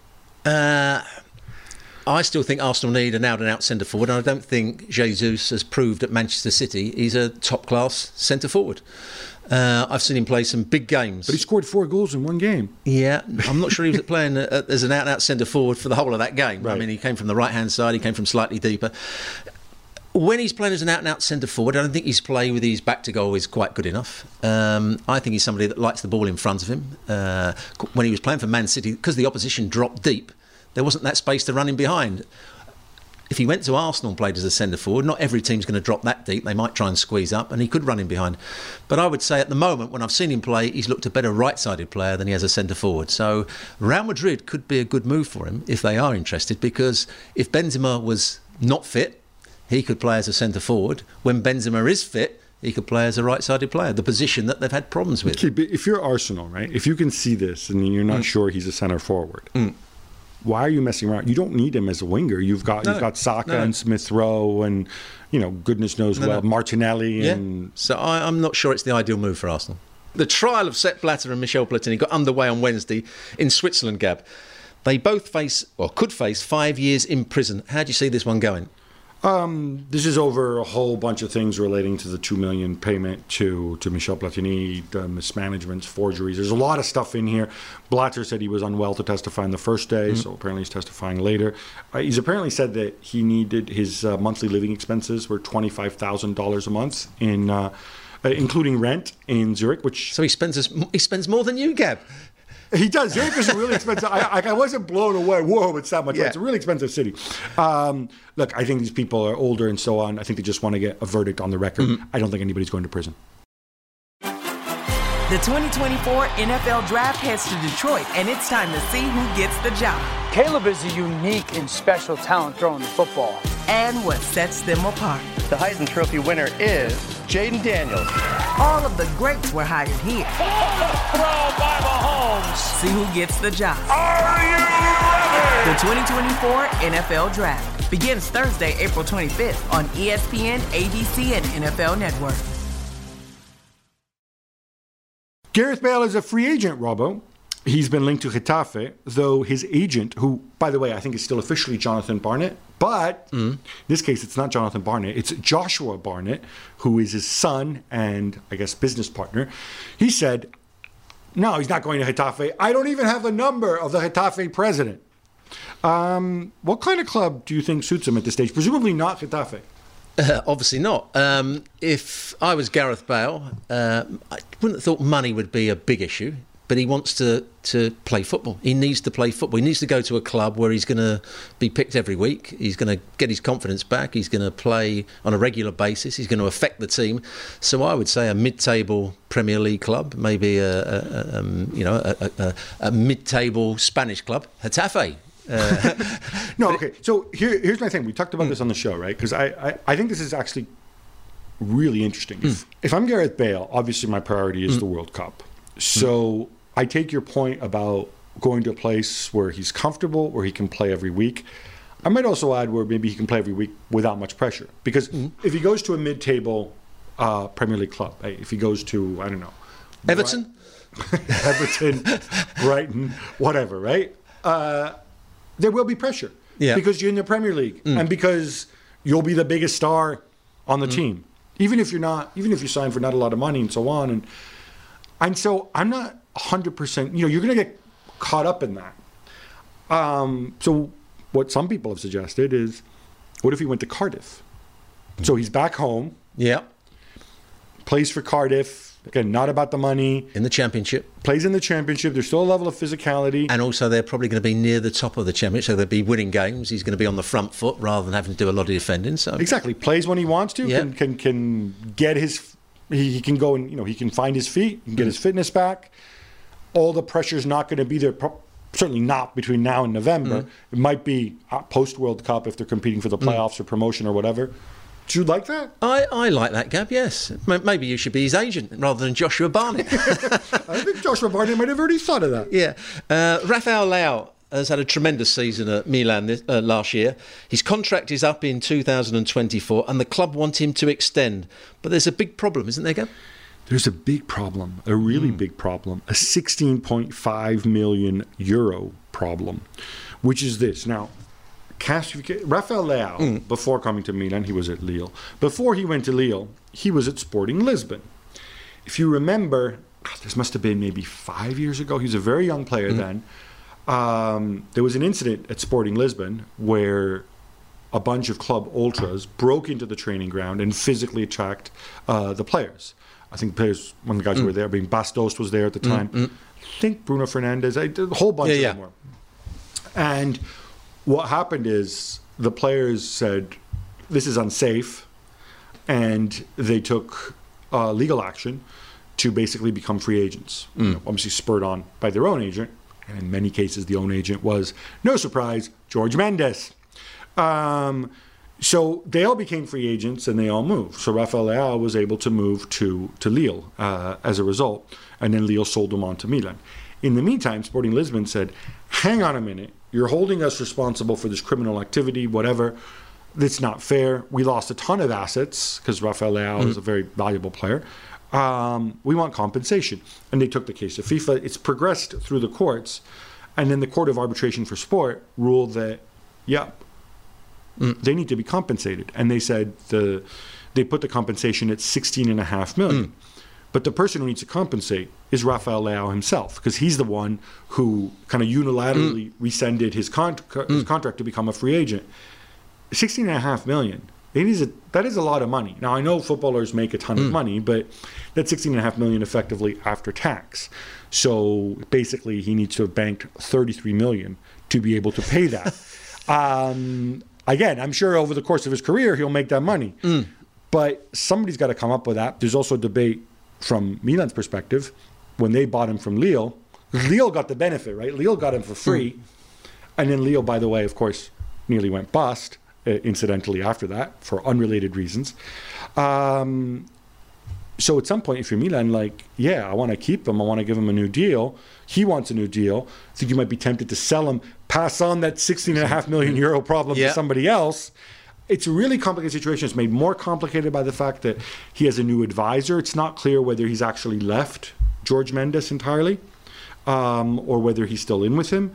I still think Arsenal need an out-and-out centre-forward, and I don't think Jesus has proved at Manchester City he's a top-class centre-forward. I've seen him play some big games. But he scored 4 goals in one game. Yeah, I'm not sure he was playing as an out-and-out centre-forward for the whole of that game. Right. I mean, he came from the right-hand side, he came from slightly deeper. When he's playing as an out-and-out centre-forward, I don't think his play with his back to goal is quite good enough. I think he's somebody that likes the ball in front of him. When he was playing for Man City, because the opposition dropped deep, there wasn't that space to run in behind. If he went to Arsenal and played as a centre-forward, not every team's going to drop that deep. They might try and squeeze up, and he could run in behind. But I would say at the moment, when I've seen him play, he's looked a better right-sided player than he has a centre-forward. So Real Madrid could be a good move for him if they are interested, because if Benzema was not fit, he could play as a centre-forward. When Benzema is fit, he could play as a right-sided player, the position that they've had problems with. Okay, but if you're Arsenal, right, if you can see this and you're not sure he's a centre-forward, why are you messing around? You don't need him as a winger. You've got Saka and Smith Rowe and, goodness knows Martinelli. And So I'm not sure it's the ideal move for Arsenal. The trial of Sepp Blatter and Michel Platini got underway on Wednesday in Switzerland, Gab. They both could face 5 years in prison. How do you see this one going? This is over a whole bunch of things relating to the $2 million payment to Michel Platini, mismanagements, forgeries. There's a lot of stuff in here. Blatter said he was unwell to testify on the first day, so apparently he's testifying later. He's apparently said that he needed his monthly living expenses were $25,000 a month in including rent in Zurich, which So he spends more than you, Gab. he does. Zurich is a really expensive. I wasn't blown away. Whoa, it's that much. Yeah. It's a really expensive city. Look, I think these people are older and so on. I think they just want to get a verdict on the record. I don't think anybody's going to prison. The 2024 NFL Draft heads to Detroit, and it's time to see who gets the job. Caleb is a unique and special talent throwing the football. And what sets them apart. The Heisman Trophy winner is Jaden Daniels. All of the greats were hired here. Throw by Mahomes. See who gets the job. Are you ready? The 2024 NFL Draft begins Thursday, April 25th on ESPN, ABC, and NFL Network. Gareth Bale is a free agent, Robbo. He's been linked to Getafe, though his agent, who, by the way, I think is still officially Jonathan Barnett, but in this case, it's not Jonathan Barnett, it's Joshua Barnett, who is his son and, I guess, business partner. He said, no, he's not going to Getafe. I don't even have the number of the Getafe president. What kind of club do you think suits him at this stage? Presumably not Getafe. Obviously not. If I was Gareth Bale, I wouldn't have thought money would be a big issue, but he wants to play football. He needs to play football. He needs to go to a club where he's going to be picked every week. He's going to get his confidence back. He's going to play on a regular basis. He's going to affect the team. So I would say a mid-table Premier League club, maybe a mid-table Spanish club, Getafe. No, okay. So here's my thing. We talked about this on the show, right? Because I think this is actually really interesting. If I'm Gareth Bale, obviously my priority is the World Cup. So I take your point about going to a place where he's comfortable, where he can play every week. I might also add where maybe he can play every week without much pressure. Because if he goes to a mid-table Premier League club, if he goes to, I don't know, Everton? Everton, Brighton, whatever, right? There will be pressure because you're in the Premier League and because you'll be the biggest star on the team, even if you sign for not a lot of money and so on. And so I'm not 100%, you're going to get caught up in that. So what some people have suggested is, what if he went to Cardiff? So he's back home. Yeah. Plays for Cardiff. Again, not about the money. In the Championship. Plays in the Championship. There's still a level of physicality. And also they're probably going to be near the top of the Championship, so they'll be winning games. He's going to be on the front foot rather than having to do a lot of defending. So exactly. Plays when he wants to. Yeah. Can get his... He can go and, he can find his feet. He can get his fitness back. All the pressure's not going to be there. Certainly not between now and November. It might be post-World Cup if they're competing for the playoffs or promotion or whatever. Do you like that? I like that, Gab, yes. Maybe you should be his agent rather than Joshua Barnett. I think Joshua Barnett might have already thought of that. Yeah. Rafael Leao has had a tremendous season at Milan last year. His contract is up in 2024 and the club want him to extend. But there's a big problem, isn't there, Gab? There's a big problem, a really big problem, a 16.5 million euro problem, which is this. Now, Rafael Leao, before coming to Milan, he was at Lille. Before he went to Lille, he was at Sporting Lisbon. If you remember, this must have been maybe 5 years ago. He was a very young player then. There was an incident at Sporting Lisbon where a bunch of club ultras broke into the training ground and physically attacked the players. I think players, one of the guys who were there, being Bastos was there at the time. I think Bruno Fernandes, a whole bunch of them were. And what happened is the players said, this is unsafe, and they took legal action to basically become free agents. Obviously spurred on by their own agent, and in many cases the own agent was, no surprise, George Mendes. So they all became free agents and they all moved. So Rafael Leao was able to move to Lille as a result, and then Lille sold him on to Milan. In the meantime, Sporting Lisbon said, hang on a minute, you're holding us responsible for this criminal activity, whatever. That's not fair. We lost a ton of assets because Rafael Leao is a very valuable player. We want compensation. And they took the case to FIFA. It's progressed through the courts. And then the Court of Arbitration for Sport ruled that, they need to be compensated. And they said they put the compensation at $16.5 million. But the person who needs to compensate is Rafael Leao himself, because he's the one who kind of unilaterally rescinded his contract to become a free agent. $16.5 million. That is a lot of money. Now, I know footballers make a ton of money, but that's $16.5 million effectively after tax. So basically, he needs to have banked $33 million to be able to pay that. Again, I'm sure over the course of his career, he'll make that money. But somebody's got to come up with that. There's also a debate from Milan's perspective when they bought him from Lille. Lille got the benefit, right? Lille got him for free. And then Lille, by the way, of course, nearly went bust, incidentally, after that, for unrelated reasons. So at some point, if you're Milan, I want to keep him. I want to give him a new deal. He wants a new deal. I think you might be tempted to sell him, pass on that €16.5 million problem to somebody else. It's a really complicated situation. It's made more complicated by the fact that he has a new advisor. It's not clear whether he's actually left George Mendes entirely or whether he's still in with him.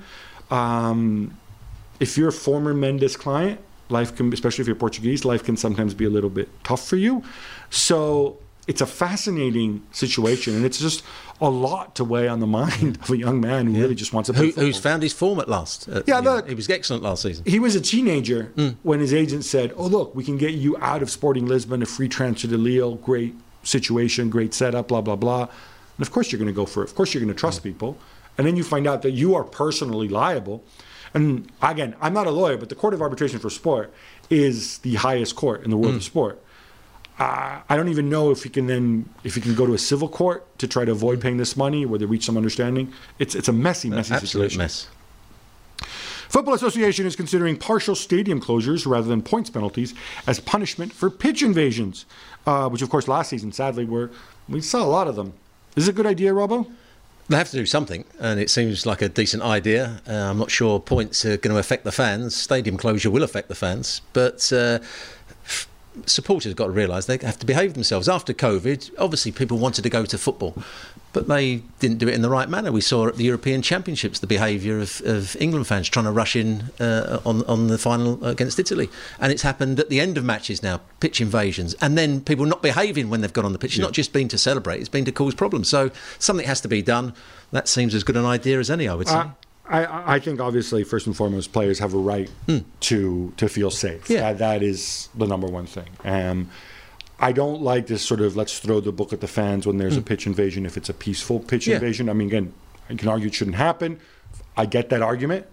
If you're a former Mendes client, life can, especially if you're Portuguese, life can sometimes be a little bit tough for you. So it's a fascinating situation, and it's just a lot to weigh on the mind of a young man who really just wants to play football. Who's found his form at last. Look, he was excellent last season. He was a teenager when his agent said, look, we can get you out of Sporting Lisbon, a free transfer to Lille, great situation, great setup, blah, blah, blah. And of course you're going to go for it. Of course you're going to trust people. And then you find out that you are personally liable. And again, I'm not a lawyer, but the Court of Arbitration for Sport is the highest court in the world of sport. I don't even know if he can go to a civil court to try to avoid paying this money, where they reach some understanding. It's a messy situation. Mess. Football Association is considering partial stadium closures rather than points penalties as punishment for pitch invasions, which of course last season, sadly, we saw a lot of them. Is it a good idea, Robbo? They have to do something, and it seems like a decent idea. I'm not sure points are going to affect the fans. Stadium closure will affect the fans, but supporters have got to realise they have to behave themselves. After COVID, obviously people wanted to go to football, but they didn't do it in the right manner. We saw at the European Championships the behaviour of England fans trying to rush in on the final against Italy. And it's happened at the end of matches now, pitch invasions, and then people not behaving when they've got on the pitch. It's not just been to celebrate, it's been to cause problems. So something has to be done. That seems as good an idea as any, I would say. I think obviously first and foremost players have a right to feel safe. That is the number one thing. I don't like this sort of let's throw the book at the fans when there's a pitch invasion if it's a peaceful pitch invasion. I mean, again, I can argue it shouldn't happen. I get that argument.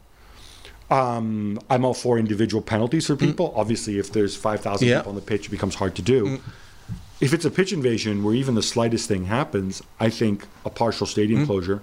I'm all for individual penalties for people. Obviously, if there's 5,000 people on the pitch, it becomes hard to do. If it's a pitch invasion where even the slightest thing happens, I think a partial stadium closure,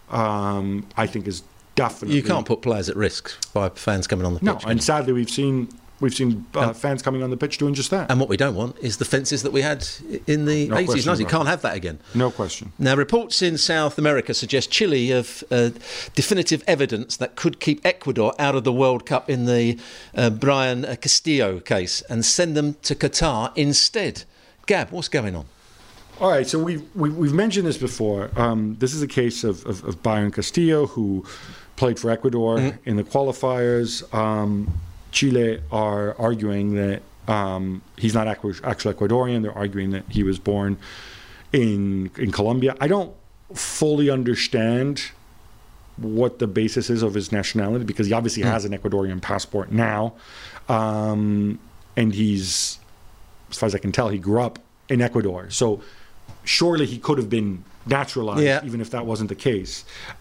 I think is definitely... You can't put players at risk by fans coming on the pitch. No, and sadly we've seen fans coming on the pitch doing just that. And what we don't want is the fences that we had in the 80s, 90s. You can't have that again. No question. Now, reports in South America suggest Chile have definitive evidence that could keep Ecuador out of the World Cup in the Brian Castillo case and send them to Qatar instead. Gab, what's going on? All right, so we've mentioned this before. This is a case of Byron Castillo, who played for Ecuador in the qualifiers. Chile are arguing that he's not actually Ecuadorian. They're arguing that he was born in Colombia. I don't fully understand what the basis is of his nationality, because he obviously has an Ecuadorian passport now. And he's, as far as I can tell, he grew up in Ecuador. So surely he could have been naturalized, even if that wasn't the case.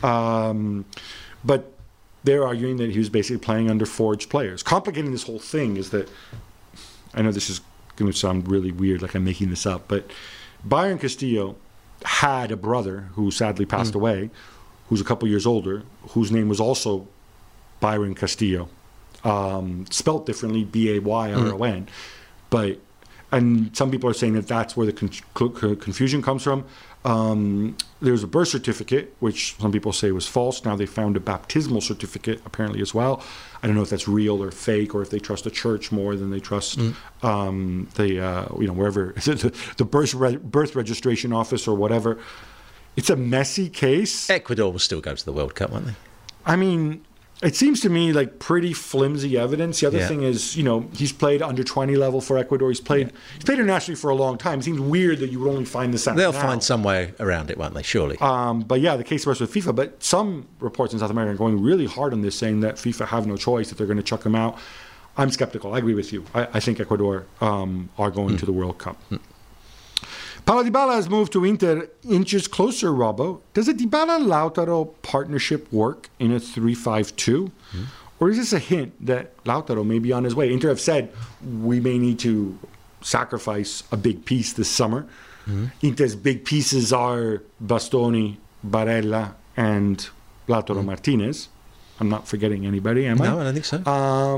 But they're arguing that he was basically playing under forged players. Complicating this whole thing is that, I know this is going to sound really weird, like I'm making this up, but Byron Castillo had a brother who sadly passed away, who's a couple years older, whose name was also Byron Castillo, spelt differently, Bayron, but And some people are saying that that's where the confusion comes from. There's a birth certificate, which some people say was false. Now they found a baptismal certificate, apparently, as well. I don't know if that's real or fake, or if they trust the church more than they trust wherever the birth registration office or whatever. It's a messy case. Ecuador will still go to the World Cup, won't they? I mean, it seems to me like pretty flimsy evidence. The other thing is, he's played under 20 level for Ecuador. He's played internationally for a long time. It seems weird that you would only find this out They'll now. find some way around it, won't they? Surely. But yeah, the case rests with FIFA. But some reports in South America are going really hard on this, saying that FIFA have no choice, that they're going to chuck him out. I'm skeptical. I agree with you. I think Ecuador are going to the World Cup. Paulo Dybala has moved to Inter inches closer, Robbo. Does a Dybala-Lautaro partnership work in a 3-5-2? Or is this a hint that Lautaro may be on his way? Inter have said, we may need to sacrifice a big piece this summer. Inter's big pieces are Bastoni, Barella, and Lautaro Martinez. I'm not forgetting anybody, am I? No, I don't think so.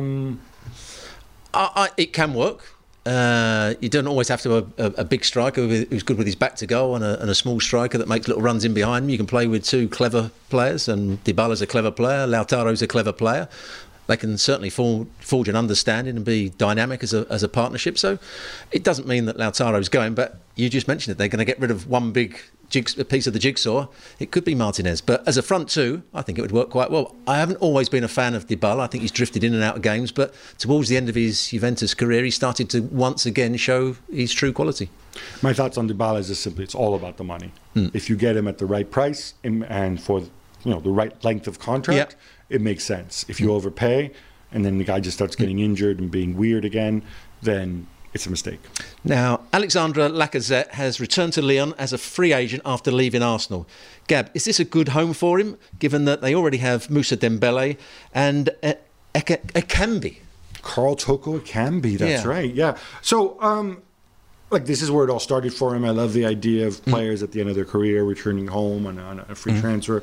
It can work. You don't always have to have a big striker who's good with his back to goal and a small striker that makes little runs in behind him. You can play with two clever players, and Dybala's a clever player, Lautaro's a clever player. They can certainly forge an understanding and be dynamic as a partnership. So it doesn't mean that Lautaro's going, but you just mentioned it. They're going to get rid of one big piece of the jigsaw. It could be Martinez, but as a front two, I think it would work quite well. I haven't always been a fan of Dybala. I think he's drifted in and out of games, but towards the end of his Juventus career, he started to once again show his true quality. My thoughts on Dybala is just simply, it's all about the money. If you get him at the right price and for the right length of contract, it makes sense. If you overpay and then the guy just starts getting injured and being weird again, then it's a mistake. Now, Alexandre Lacazette has returned to Lyon as a free agent after leaving Arsenal. Gab, is this a good home for him, given that they already have Moussa Dembele and Ekambi? Carl Toko Ekambi, that's right, yeah. So, this is where it all started for him. I love the idea of players at the end of their career returning home on a free transfer.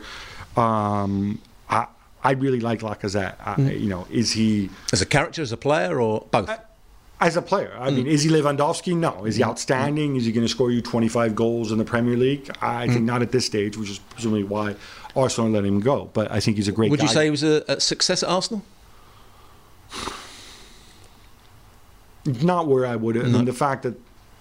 I really like Lacazette. Is he... As a character, as a player, or both? As a player. I mean, is he Lewandowski? No. Is he outstanding? Is he going to score you 25 goals in the Premier League? I think not at this stage, which is presumably why Arsenal let him go. But I think he's a great guy. Would you say he was a success at Arsenal? Not where I would. I mean, the fact that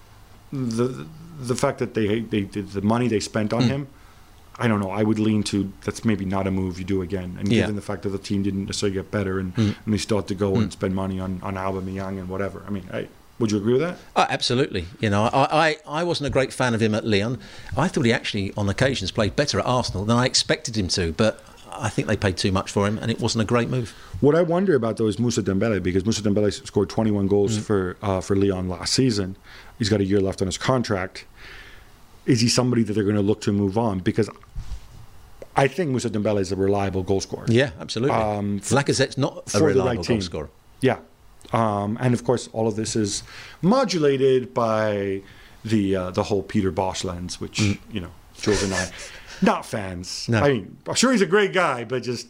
the money they spent on him, I don't know. I would lean to that's maybe not a move you do again. And given the fact that the team didn't necessarily get better and they still had to go and spend money on Aubameyang and whatever. I mean, would you agree with that? Absolutely. I wasn't a great fan of him at Lyon. I thought he actually, on occasions, played better at Arsenal than I expected him to. But I think they paid too much for him, and it wasn't a great move. What I wonder about, though, is Moussa Dembele, because Moussa Dembele scored 21 goals for Lyon last season. He's got a year left on his contract. Is he somebody that they're going to look to move on? Because I think Moussa Dembele is a reliable goal scorer. Yeah, absolutely. Lacazette's not a reliable goal scorer. Yeah. And, of course, all of this is modulated by the whole Peter Bosz lens, which, Jules and I, not fans. No. I mean, I'm sure he's a great guy, but just,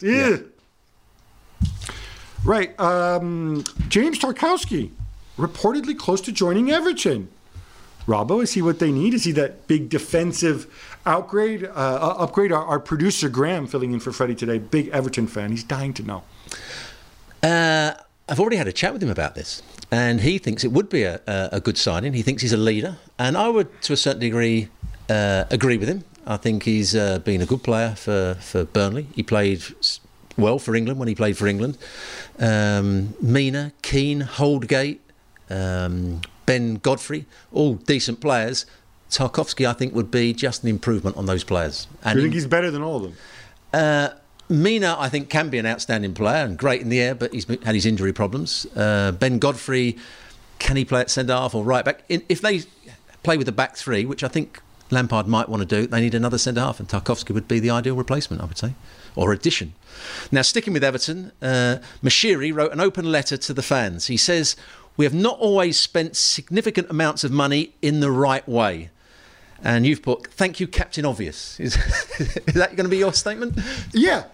Right. James Tarkowski, reportedly close to joining Everton. Robbo, is he what they need? Is he that big defensive upgrade? Our producer, Graham, filling in for Freddie today, big Everton fan. He's dying to know. I've already had a chat with him about this, and he thinks it would be a good signing. He thinks he's a leader, and I would, to a certain degree, agree with him. I think he's been a good player for Burnley. He played well for England when he played for England. Mina, Keane, Holdgate, Ben Godfrey, all decent players. Tarkowski, I think, would be just an improvement on those players. And you think he's better than all of them? Mina, I think, can be an outstanding player and great in the air, but he's had his injury problems. Ben Godfrey, can he play at centre-half or right-back? If they play with a back three, which I think Lampard might want to do, they need another centre-half, and Tarkowski would be the ideal replacement, I would say, or addition. Now, sticking with Everton, Mashiri wrote an open letter to the fans. He says, "We have not always spent significant amounts of money in the right way." And you've put, "Thank you, Captain Obvious." Is that going to be your statement? Yeah.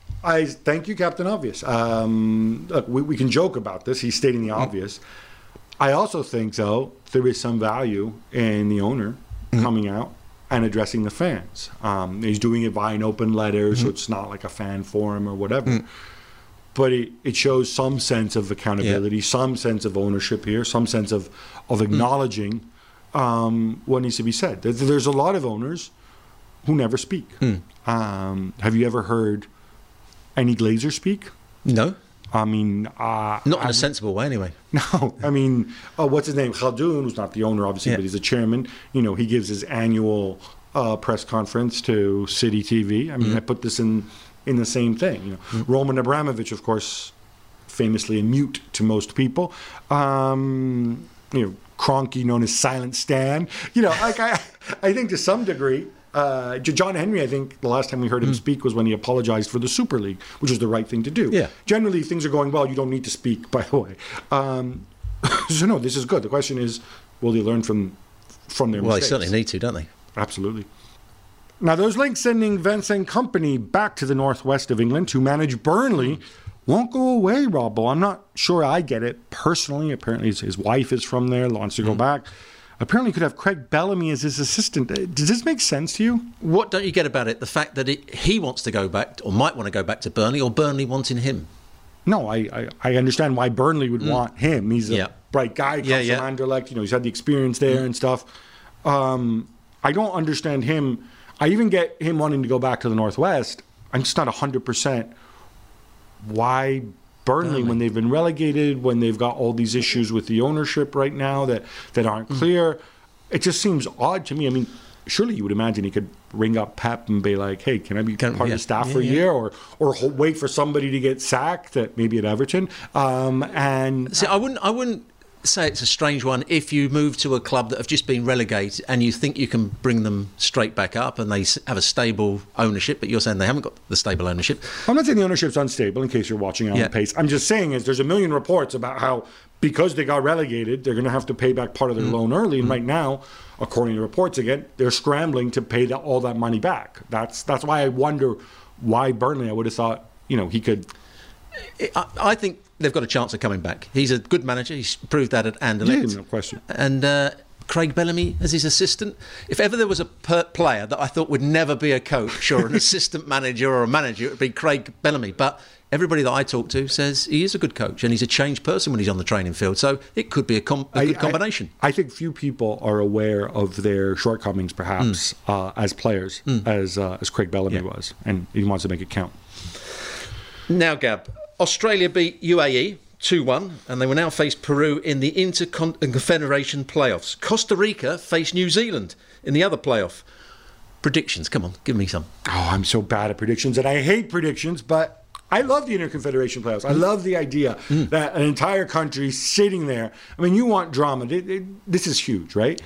Thank you, Captain Obvious. Look, we can joke about this. He's stating the obvious. I also think, though, there is some value in the owner coming out and addressing the fans. He's doing it via an open letter, so it's not like a fan forum or whatever. But it shows some sense of accountability, some sense of ownership here, some sense of acknowledging what needs to be said. There's a lot of owners who never speak. Have you ever heard any Glazer speak? No. I mean... not in a sensible way, anyway. No. I mean, what's his name? Khaldoon, who's not the owner, obviously, but he's a chairman. You know, he gives his annual press conference to City TV. I mean, I put this in the same thing. You know, Roman Abramovich, of course, famously a mute to most people. You know, Kroenke, known as Silent Stan. You know, like I think to some degree... John Henry, I think the last time we heard him speak was when he apologized for the Super League, which is the right thing to do. Yeah. Generally, if things are going well, you don't need to speak, by the way. So, no, this is good. The question is, will they learn from their mistakes? Well, they certainly need to, don't they? Absolutely. Now, those links sending Vincent Kompany back to the northwest of England to manage Burnley won't go away, Robbo. I'm not sure I get it personally. Apparently, his wife is from there, wants to go back. Apparently could have Craig Bellamy as his assistant. Does this make sense to you? What don't you get about it? The fact that he wants to go back, or might want to go back to Burnley, or Burnley wanting him? No, I understand why Burnley would want him. He's a bright guy, comes from Anderlecht. You know, he's had the experience there and stuff. I don't understand him. I even get him wanting to go back to the Northwest. I'm just not 100% why Burnley, when they've been relegated, when they've got all these issues with the ownership right now that aren't clear. It just seems odd to me. I mean, surely you would imagine he could ring up Pep and be like, hey, can I be part of the staff for a year? Or wait for somebody to get sacked, maybe at Everton. See, I wouldn't say it's a strange one if you move to a club that have just been relegated and you think you can bring them straight back up and they have a stable ownership, but you're saying they haven't got the stable ownership. I'm not saying the ownership's unstable, in case you're watching Alan Pace. I'm just saying there's a million reports about how because they got relegated, they're going to have to pay back part of their loan early. And right now, according to reports again, they're scrambling to pay all that money back. That's why I wonder why Burnley. I would have thought, you know, he could... I think they've got a chance of coming back. He's a good manager. He's proved that at Anderlecht. Yeah, no question. And Craig Bellamy as his assistant. If ever there was a player that I thought would never be a coach or an assistant manager or a manager, it would be Craig Bellamy. But everybody that I talk to says he is a good coach and he's a changed person when he's on the training field. So it could be a good combination. I think few people are aware of their shortcomings, perhaps, as players, as Craig Bellamy was. And he wants to make it count. Now, Gab, Australia beat UAE 2-1, and they will now face Peru in the Interconfederation playoffs. Costa Rica face New Zealand in the other playoff. Predictions, come on, give me some. Oh, I'm so bad at predictions, and I hate predictions, but I love the Interconfederation playoffs. I love the idea that an entire country sitting there. I mean, you want drama. This is huge, right?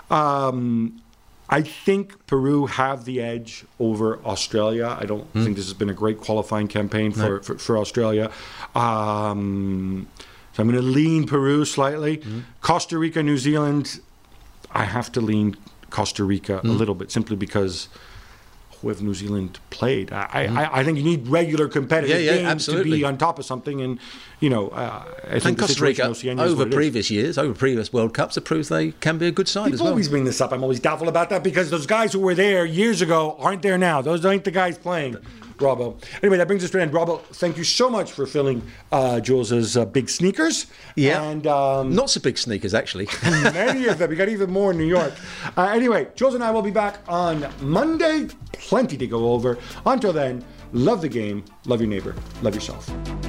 I think Peru have the edge over Australia. I don't think this has been a great qualifying campaign for Australia. So I'm going to lean Peru slightly. Costa Rica, New Zealand, I have to lean Costa Rica a little bit, simply because who have New Zealand played? I think you need regular competitive games to be on top of something. And, you know, I think Costa Rica, over previous years, over previous World Cups, it proves they can be a good side as well. People always bring this up. I'm always doubtful about that because those guys who were there years ago aren't there now. Those ain't the guys playing, Robbo. Anyway, that brings us to an end. Robbo, thank you so much for filling Jules's big sneakers. Yeah. And not so big sneakers, actually. Many of them. We got even more in New York. Anyway, Jules and I will be back on Monday. Plenty to go over. Until then, love the game, love your neighbor, love yourself.